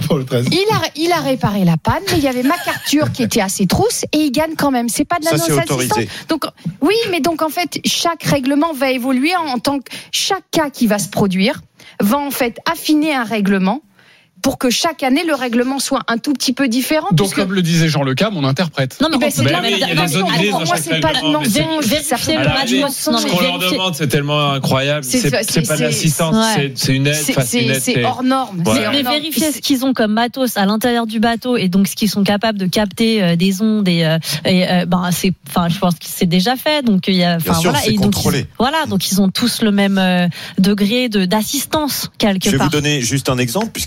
S4: Il a, il a réparé la panne, mais il y avait MacArthur qui était assez trousse et il gagne quand même. C'est pas de la non-assistance. Donc, oui, mais donc en fait, chaque règlement va évoluer en, en tant que chaque cas qui va se produire va en fait affiner un règlement pour que chaque année le règlement soit un tout petit peu différent.
S3: Donc
S4: puisque...
S3: comme le disait Jean Le Cam, on interprète.
S5: Non mais,
S7: ben, c'est mais il y a des zones grises dans chaque règlement.
S5: Vérifier le match.
S7: Ce qu'on leur demande, c'est tellement incroyable. C'est, c'est, c'est pas de l'assistance, ouais. c'est, c'est une aide.
S4: C'est,
S7: enfin, c'est, une aide,
S4: c'est, c'est hors norme.
S7: Ouais.
S4: C'est hors
S5: mais
S4: norme.
S5: vérifier ce qu'ils ont comme matos à l'intérieur du bateau et donc ce qu'ils sont capables de capter euh, des ondes et, euh, et euh, ben c'est, enfin je pense que c'est déjà fait. Donc il y a, enfin voilà,
S21: et donc ils,
S5: voilà, donc ils ont tous le même euh, degré de d'assistance quelque part.
S21: Je vais vous donner juste un exemple puisqu'il y a eu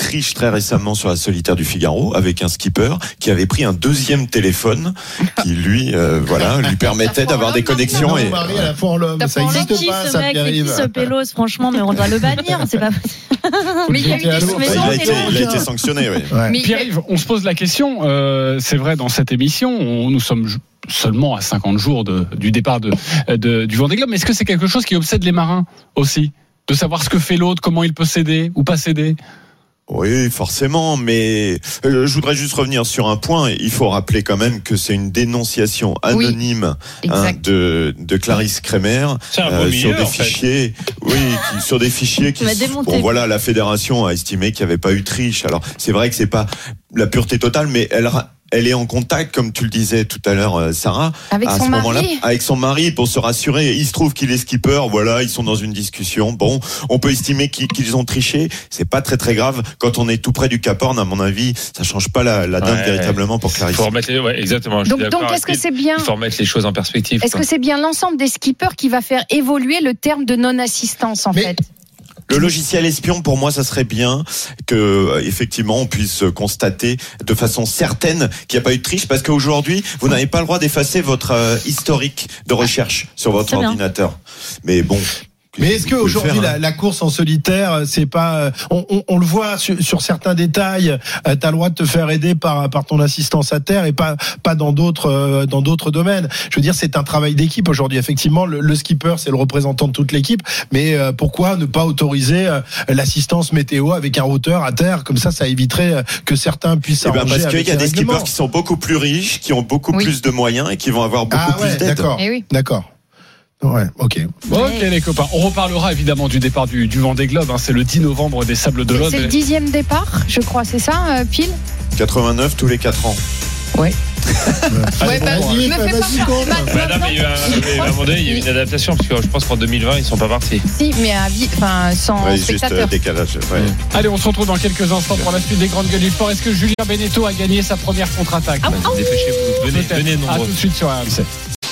S21: triche très récemment sur la solitaire du Figaro avec un skipper qui avait pris un deuxième téléphone qui lui, euh, voilà, lui permettait d'avoir des connexions. Et
S6: Marie à la fois en l'homme, ça
S5: C'est
S6: existe
S5: qui
S6: pas,
S5: ce
S6: ça
S5: mec, c'est qui
S6: Pierre-Yves.
S5: ce pélos, franchement, mais on doit le bannir, c'est pas
S4: Mais il y a eu des
S21: Bah, il,
S4: soupçons.
S21: a été, il a été sanctionné, oui.
S6: Ouais.
S4: Mais-
S3: Pierre-Yves, on se pose la question, euh, c'est vrai dans cette émission, on- nous sommes ju- seulement à cinquante jours de, du départ de, de, du Vendée Globe, mais est-ce que c'est quelque chose qui obsède les marins aussi, de savoir ce que fait l'autre, comment il peut céder ou pas céder?
S21: Oui, forcément, mais euh, je voudrais juste revenir sur un point. Il faut rappeler quand même que c'est une dénonciation anonyme
S4: Oui,
S21: hein,
S4: exact.
S21: de, de Clarisse Kremer
S7: C'est un beau
S21: euh,
S7: milieu,
S21: sur des
S7: en fait.
S21: fichiers. Oui, qui, sur des fichiers qui.
S5: Tu m'as démonté.
S21: Bon, voilà, la fédération a estimé qu'il n'y avait pas eu de triche. Alors, c'est vrai que c'est pas la pureté totale, mais elle. Elle est en contact, comme tu le disais tout à l'heure, euh, Sarah,
S4: Avec
S21: à
S4: son
S21: ce moment-là,
S4: mari.
S21: avec son mari pour se rassurer. Il se trouve qu'il est skipper, voilà, ils sont dans une discussion. Bon, on peut estimer qu'ils, qu'ils ont triché. C'est pas très très grave. Quand on est tout près du Cap Horn, à mon avis, ça change pas la, la donne
S7: Ouais.
S21: véritablement pour
S7: Il
S21: Clarisse.
S7: faut remettre les, ouais, exactement. je
S4: Donc,
S7: suis d'accord
S4: donc
S7: avec
S4: est-ce que
S7: Philippe.
S4: c'est bien
S7: Il faut remettre les choses en perspective.
S4: Est-ce
S7: quoi.
S4: que c'est bien l'ensemble des skippers qui va faire évoluer le terme de non-assistance en
S6: Mais-
S4: fait?
S21: Le logiciel espion, pour moi, ça serait bien que, euh, effectivement, on puisse constater de façon certaine qu'il n'y a pas eu de triche, parce qu'aujourd'hui, vous n'avez pas le droit d'effacer votre euh, historique de recherche sur votre
S5: C'est bien.
S21: ordinateur. Mais bon.
S6: Mais est-ce
S21: vous pouvez le
S6: qu'aujourd'hui
S21: faire,
S6: la,
S21: hein.
S6: la course en solitaire, c'est pas, on, on, on le voit sur, sur certains détails, euh, t'as le droit de te faire aider par par ton assistance à terre et pas pas dans d'autres euh, dans d'autres domaines. Je veux dire, c'est un travail d'équipe aujourd'hui. Effectivement, le, le skipper c'est le représentant de toute l'équipe, mais euh, pourquoi ne pas autoriser euh, l'assistance météo avec un routeur à terre, comme ça, ça éviterait euh, que certains puissent
S21: Eh ben,
S6: s'arranger
S21: parce qu'il
S6: avec
S21: y a
S6: les
S21: des
S6: règlements.
S21: skippers qui sont beaucoup plus riches, qui ont beaucoup
S4: Oui.
S21: plus de moyens et qui vont avoir beaucoup
S6: Ah
S21: plus
S6: ouais,
S21: d'aide.
S6: d'accord,
S4: Eh oui.
S6: d'accord. Ouais, ok.
S3: Ok les copains, on reparlera évidemment du départ du, du Vendée Globe, hein, c'est le dix novembre des Sables d'Olonne.
S4: C'est le dixième départ, je crois, c'est ça, euh, pile?
S21: quatre-vingt-neuf tous les quatre ans.
S4: Ouais.
S3: Allez,
S4: Ouais, bah,
S3: bon,
S4: me
S6: vas-y,
S4: fais
S6: vas-y,
S4: pas
S6: compte.
S4: faire
S7: Bah non, mais il y a eu un, mais à un moment donné, il y a eu une adaptation, parce que je pense qu'en deux mille vingt, ils sont pas partis.
S4: Si, mais à vie, enfin, sans
S21: Ouais, juste euh,
S4: spectateurs.
S21: décalage. Ouais.
S3: Allez, on se retrouve dans quelques instants pour la suite des grandes gueules du sport. Est-ce que Julien Beneteau a gagné sa première contre-attaque?
S7: Dépêchez-vous, venez,
S3: Peut-être.
S7: venez
S3: À
S7: nombreux.
S3: tout de suite sur R M C.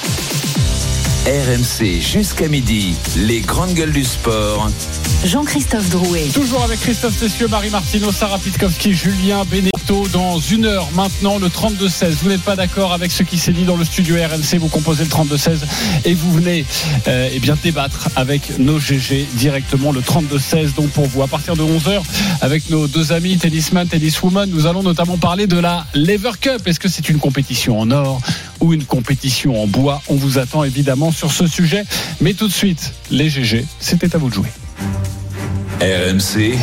S2: R M C jusqu'à midi, les grandes gueules du sport.
S1: Jean-Christophe Drouet.
S3: Toujours avec Christophe Cessieux, Marie Martineau, Sarah Pitkowski, Julien Beneteau. Dans une heure maintenant, le trente-deux seize. Vous n'êtes pas d'accord avec ce qui s'est dit dans le studio R M C, vous composez le trente-deux seize et vous venez euh, eh bien débattre avec nos G G directement le trente-deux seize. Donc pour vous, à partir de onze heures, avec nos deux amis tennisman, tenniswoman, nous allons notamment parler de la Lever Cup. Est-ce que c'est une compétition en or ou une compétition en bois? On vous attend évidemment sur ce sujet. Mais tout de suite, les G G, c'était à vous de jouer.
S2: R M C,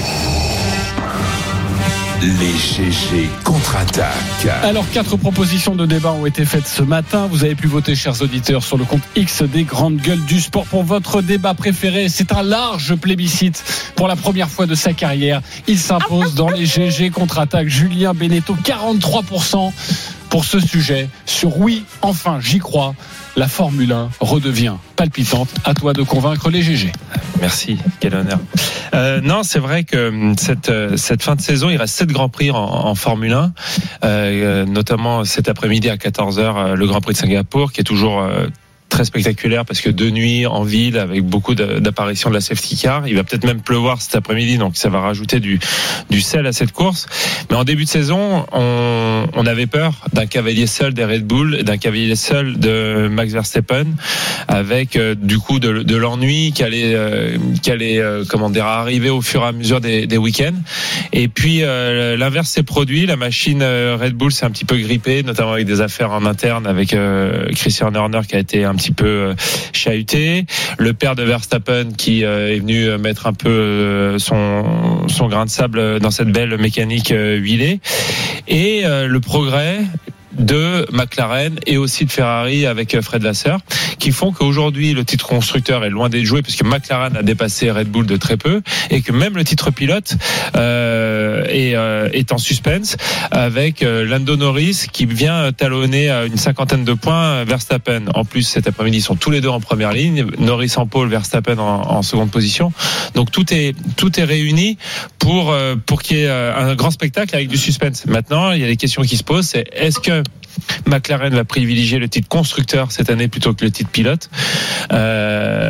S2: les G G contre-attaquent.
S3: Alors, quatre propositions de débat ont été faites ce matin. Vous avez pu voter, chers auditeurs, sur le compte X des grandes gueules du sport pour votre débat préféré. C'est un large plébiscite pour la première fois de sa carrière. Il s'impose dans les G G contre-attaque. Julien Beneteau, quarante-trois pour cent pour ce sujet. Sur oui, enfin, j'y crois. La Formule un redevient palpitante. À toi de convaincre les G G.
S7: Merci, quel honneur. Euh, non, c'est vrai que cette cette fin de saison, il reste sept grands prix en, en Formule un, euh, notamment cet après-midi à quatorze heures, le Grand Prix de Singapour, qui est toujours euh, très spectaculaire parce que de nuit en ville avec beaucoup d'apparitions de la safety car, il va peut-être même pleuvoir cet après-midi, donc ça va rajouter du du sel à cette course. Mais en début de saison, on, on avait peur d'un cavalier seul des Red Bull, d'un cavalier seul de Max Verstappen, avec euh, du coup de, de l'ennui qui allait euh, qui allait euh, comment dire arriver au fur et à mesure des, des week-ends. Et puis euh, l'inverse s'est produit, la machine euh, Red Bull s'est un petit peu grippée, notamment avec des affaires en interne avec euh, Christian Horner qui a été un petit peu chahuté, le père de Verstappen qui est venu mettre un peu son son grain de sable dans cette belle mécanique huilée, et le progrès de McLaren et aussi de Ferrari avec Fred Vasseur, qui font qu'aujourd'hui le titre constructeur est loin d'être joué puisque McLaren a dépassé Red Bull de très peu, et que même le titre pilote euh, est, euh, est en suspense avec euh, Lando Norris qui vient talonner à une cinquantaine de points Verstappen. En plus, cet après-midi, ils sont tous les deux en première ligne, Norris en pole, Verstappen en, en seconde position. Donc tout est tout est réuni pour euh, pour qu'il y ait un grand spectacle avec du suspense. Maintenant, il y a des questions qui se posent, c'est est-ce que McLaren va privilégier le titre constructeur cette année plutôt que le titre pilote, euh,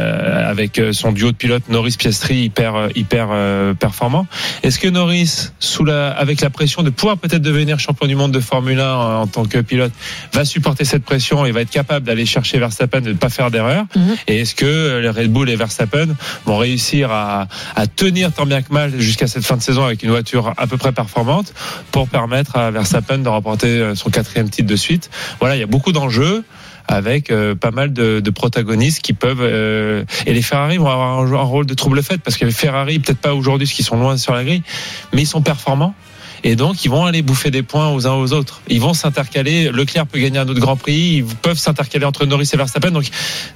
S7: avec son duo de pilotes Norris-Piastri hyper hyper euh, performant. Est-ce que Norris, sous la, avec la pression de pouvoir peut-être devenir champion du monde de Formule un en, en tant que pilote, va supporter cette pression et va être capable d'aller chercher Verstappen et de ne pas faire d'erreur? Mm-hmm. Et est-ce que les Red Bull et Verstappen vont réussir à, à tenir tant bien que mal jusqu'à cette fin de saison avec une voiture à peu près performante pour permettre à Verstappen de remporter son quatrième titre de suite? Voilà, il y a beaucoup d'enjeux avec euh, pas mal de, de protagonistes qui peuvent euh, et les Ferrari vont avoir un, un rôle de trouble-fête parce que les Ferrari, peut-être pas aujourd'hui parce qu'ils sont loin sur la grille, mais ils sont performants et donc ils vont aller bouffer des points aux uns aux autres. Ils vont s'intercaler. Leclerc peut gagner un autre Grand Prix, ils peuvent s'intercaler entre Norris et Verstappen, donc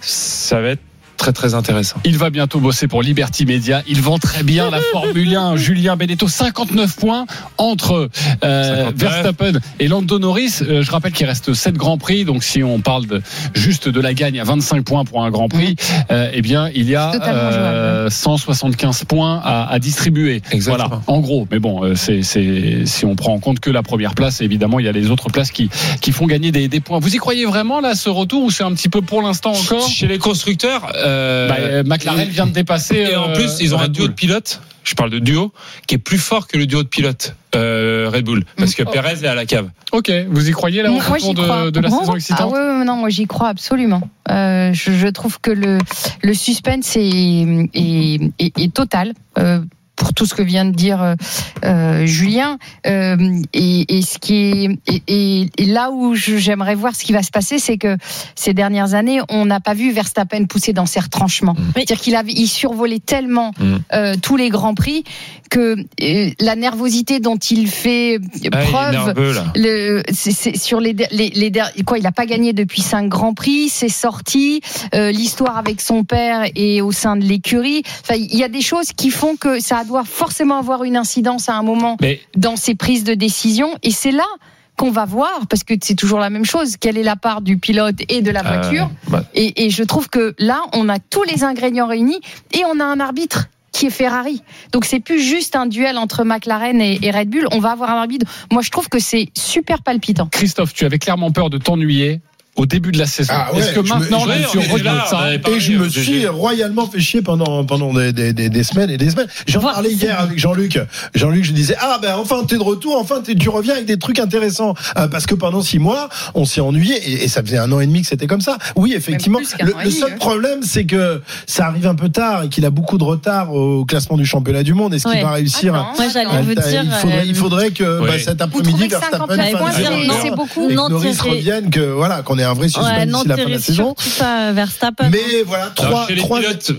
S7: ça va être très très intéressant.
S3: Il va bientôt bosser pour Liberty Media. Il vend très bien la Formule un. Julien Benedetto, cinquante-neuf points entre euh, Verstappen et Lando Norris. Euh, je rappelle qu'il reste sept Grands Prix. Donc si on parle de, juste de la gagne à vingt-cinq points pour un Grand Prix, euh, eh bien il y a euh, cent soixante-quinze points à, à distribuer.
S7: Exactement.
S3: Voilà, en gros. Mais bon, c'est, c'est, si on prend en compte que la première place, évidemment, il y a les autres places qui, qui font gagner des, des points. Vous y croyez vraiment là, ce retour, ou c'est un petit peu pour l'instant encore?
S7: Chez les constructeurs, euh,
S3: Bah, McLaren vient de dépasser.
S7: Et en plus, ils ont un duo de pilotes. Je parle de duo qui est plus fort que le duo de pilotes euh, Red Bull, parce que Perez est à la cave.
S3: Ok, vous y croyez là au retour de, de la
S4: bon,
S3: saison excitante?
S4: Ah ouais, non, moi j'y crois absolument. Euh, je, je trouve que le le suspense est est, est, est total. Euh, pour tout ce que vient de dire euh, Julien, euh, et, et ce qui est et, et, et là où je, j'aimerais voir ce qui va se passer, c'est que ces dernières années, on n'a pas vu Verstappen pousser dans ses retranchements. Mmh. C'est-à-dire qu'il avait, il survolait tellement mmh. euh, tous les grands prix que euh, la nervosité dont il fait
S7: ah,
S4: preuve,
S7: il est nerveux, là.
S4: Le, c'est, c'est sur les, les, les quoi, il n'a pas gagné depuis cinq grands prix, c'est sorti, euh, l'histoire avec son père et au sein de l'écurie. Enfin, il y a des choses qui font que ça doit forcément avoir une incidence à un moment mais... dans ses prises de décision, et c'est là qu'on va voir, parce que c'est toujours la même chose, quelle est la part du pilote et de la voiture, euh, bah... et, et je trouve que là on a tous les ingrédients réunis et on a un arbitre qui est Ferrari, donc c'est plus juste un duel entre McLaren et, et Red Bull, on va avoir un arbitre. Moi je trouve que c'est super palpitant.
S3: Christophe, tu avais clairement peur de t'ennuyer au début de la saison.
S6: Ah ouais,
S3: Est-ce que maintenant
S6: me,
S3: tu regrettes ça?
S6: Et je me suis royalement fait chier pendant pendant des, des, des, des semaines et des semaines. J'en parlais hier avec Jean-Luc. Jean-Luc, je disais ah ben enfin t'es de retour, enfin t'es, tu reviens avec des trucs intéressants. Euh, parce que pendant six mois on s'est ennuyé et, et ça faisait un an et demi que c'était comme ça. Oui effectivement. Le, le seul problème c'est que ça arrive un peu tard et qu'il a beaucoup de retard au classement du championnat du monde. Est-ce qu'il ouais. va réussir?
S5: Attends, Moi j'allais à, vous dire.
S6: Il faudrait, il faudrait que
S7: ouais.
S6: bah, cet après-midi Verstappen
S4: c'est beaucoup.
S6: Et que Norris revienne, que voilà qu'on ait un vrai suspense. La fin de la saison.
S5: Pas Verstappen.
S6: Mais voilà, trois,
S7: chez les
S6: trois...
S7: pilotes,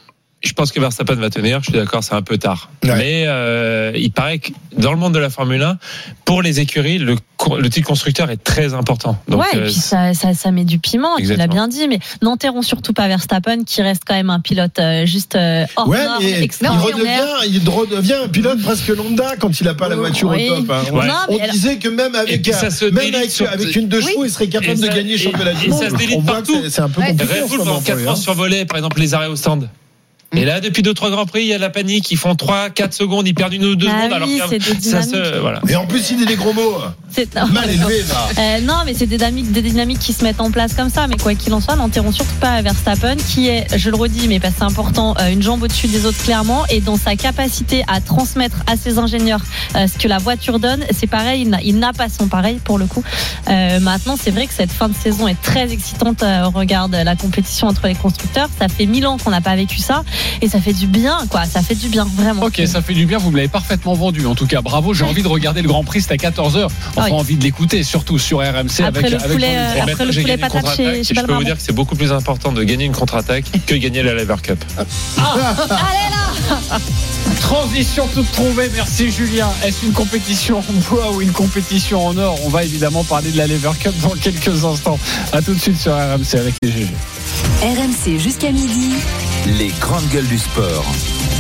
S7: je pense que Verstappen va tenir. Je suis d'accord, c'est un peu tard. Ouais. Mais euh, il paraît que dans le monde de la Formule un, pour les écuries, le, le titre constructeur est très important. Donc,
S5: ouais, et puis ça, ça, ça met du piment. Il l'a bien dit. Mais n'enterrons surtout pas Verstappen, qui reste quand même un pilote euh, juste euh, hors
S6: ouais,
S5: norme,
S6: il
S5: extraordinaire.
S6: redevient, il redevient un pilote presque lambda quand il n'a pas la voiture oui. au top. Hein.
S5: Ouais. Non,
S6: on
S5: elle...
S6: disait que même avec, un, même avec, sur... avec une deux chevaux, oui. il serait capable
S7: ça,
S6: de gagner le championnat du monde.
S7: Ça se délite partout.
S6: C'est un peu compliqué.
S7: Red Bull pendant quatre ans survolait, par exemple, les arrêts au stand. Et là, depuis deux, trois grands prix, il y a la panique. Ils font trois, quatre secondes, ils perdent une ou deux
S5: ah
S7: secondes.
S5: Oui,
S7: alors
S5: c'est des
S7: ça se, voilà.
S6: Et en plus, il dit des gros mots.
S5: C'est
S6: mal élevé, là.
S5: Euh, non, mais c'est des dynamiques, des dynamiques qui se mettent en place comme ça. Mais quoi qu'il en soit, n'enterrons surtout pas Verstappen, qui est, je le redis, mais c'est important, une jambe au-dessus des autres clairement, et dans sa capacité à transmettre à ses ingénieurs euh, ce que la voiture donne. C'est pareil, il n'a, il n'a pas son pareil pour le coup. Euh, maintenant, c'est vrai que cette fin de saison est très excitante euh, au regard de la compétition entre les constructeurs. Ça fait mille ans qu'on n'a pas vécu ça, et ça fait du bien. bien, quoi. Ça fait du bien, vraiment.
S3: Ok, ça fait du bien. Vous me l'avez parfaitement vendu. En tout cas, bravo. J'ai envie de regarder le Grand Prix. C'est à quatorze heures. On a oui. envie de l'écouter, surtout sur R M C.
S5: Après
S3: avec,
S5: le poulet,
S3: avec
S5: après le poulet patate chez, chez
S7: Je peux vous dire que c'est beaucoup plus important de gagner une contre-attaque que gagner la Lever Cup.
S5: Ah, allez là.
S3: Transition toute trouvée. Merci Julien. Est-ce une compétition en bois ou une compétition en or? On va évidemment parler de la Lever Cup dans quelques instants. À tout de suite sur R M C avec les G G.
S1: R M C jusqu'à midi.
S2: Les grandes gueules du sport.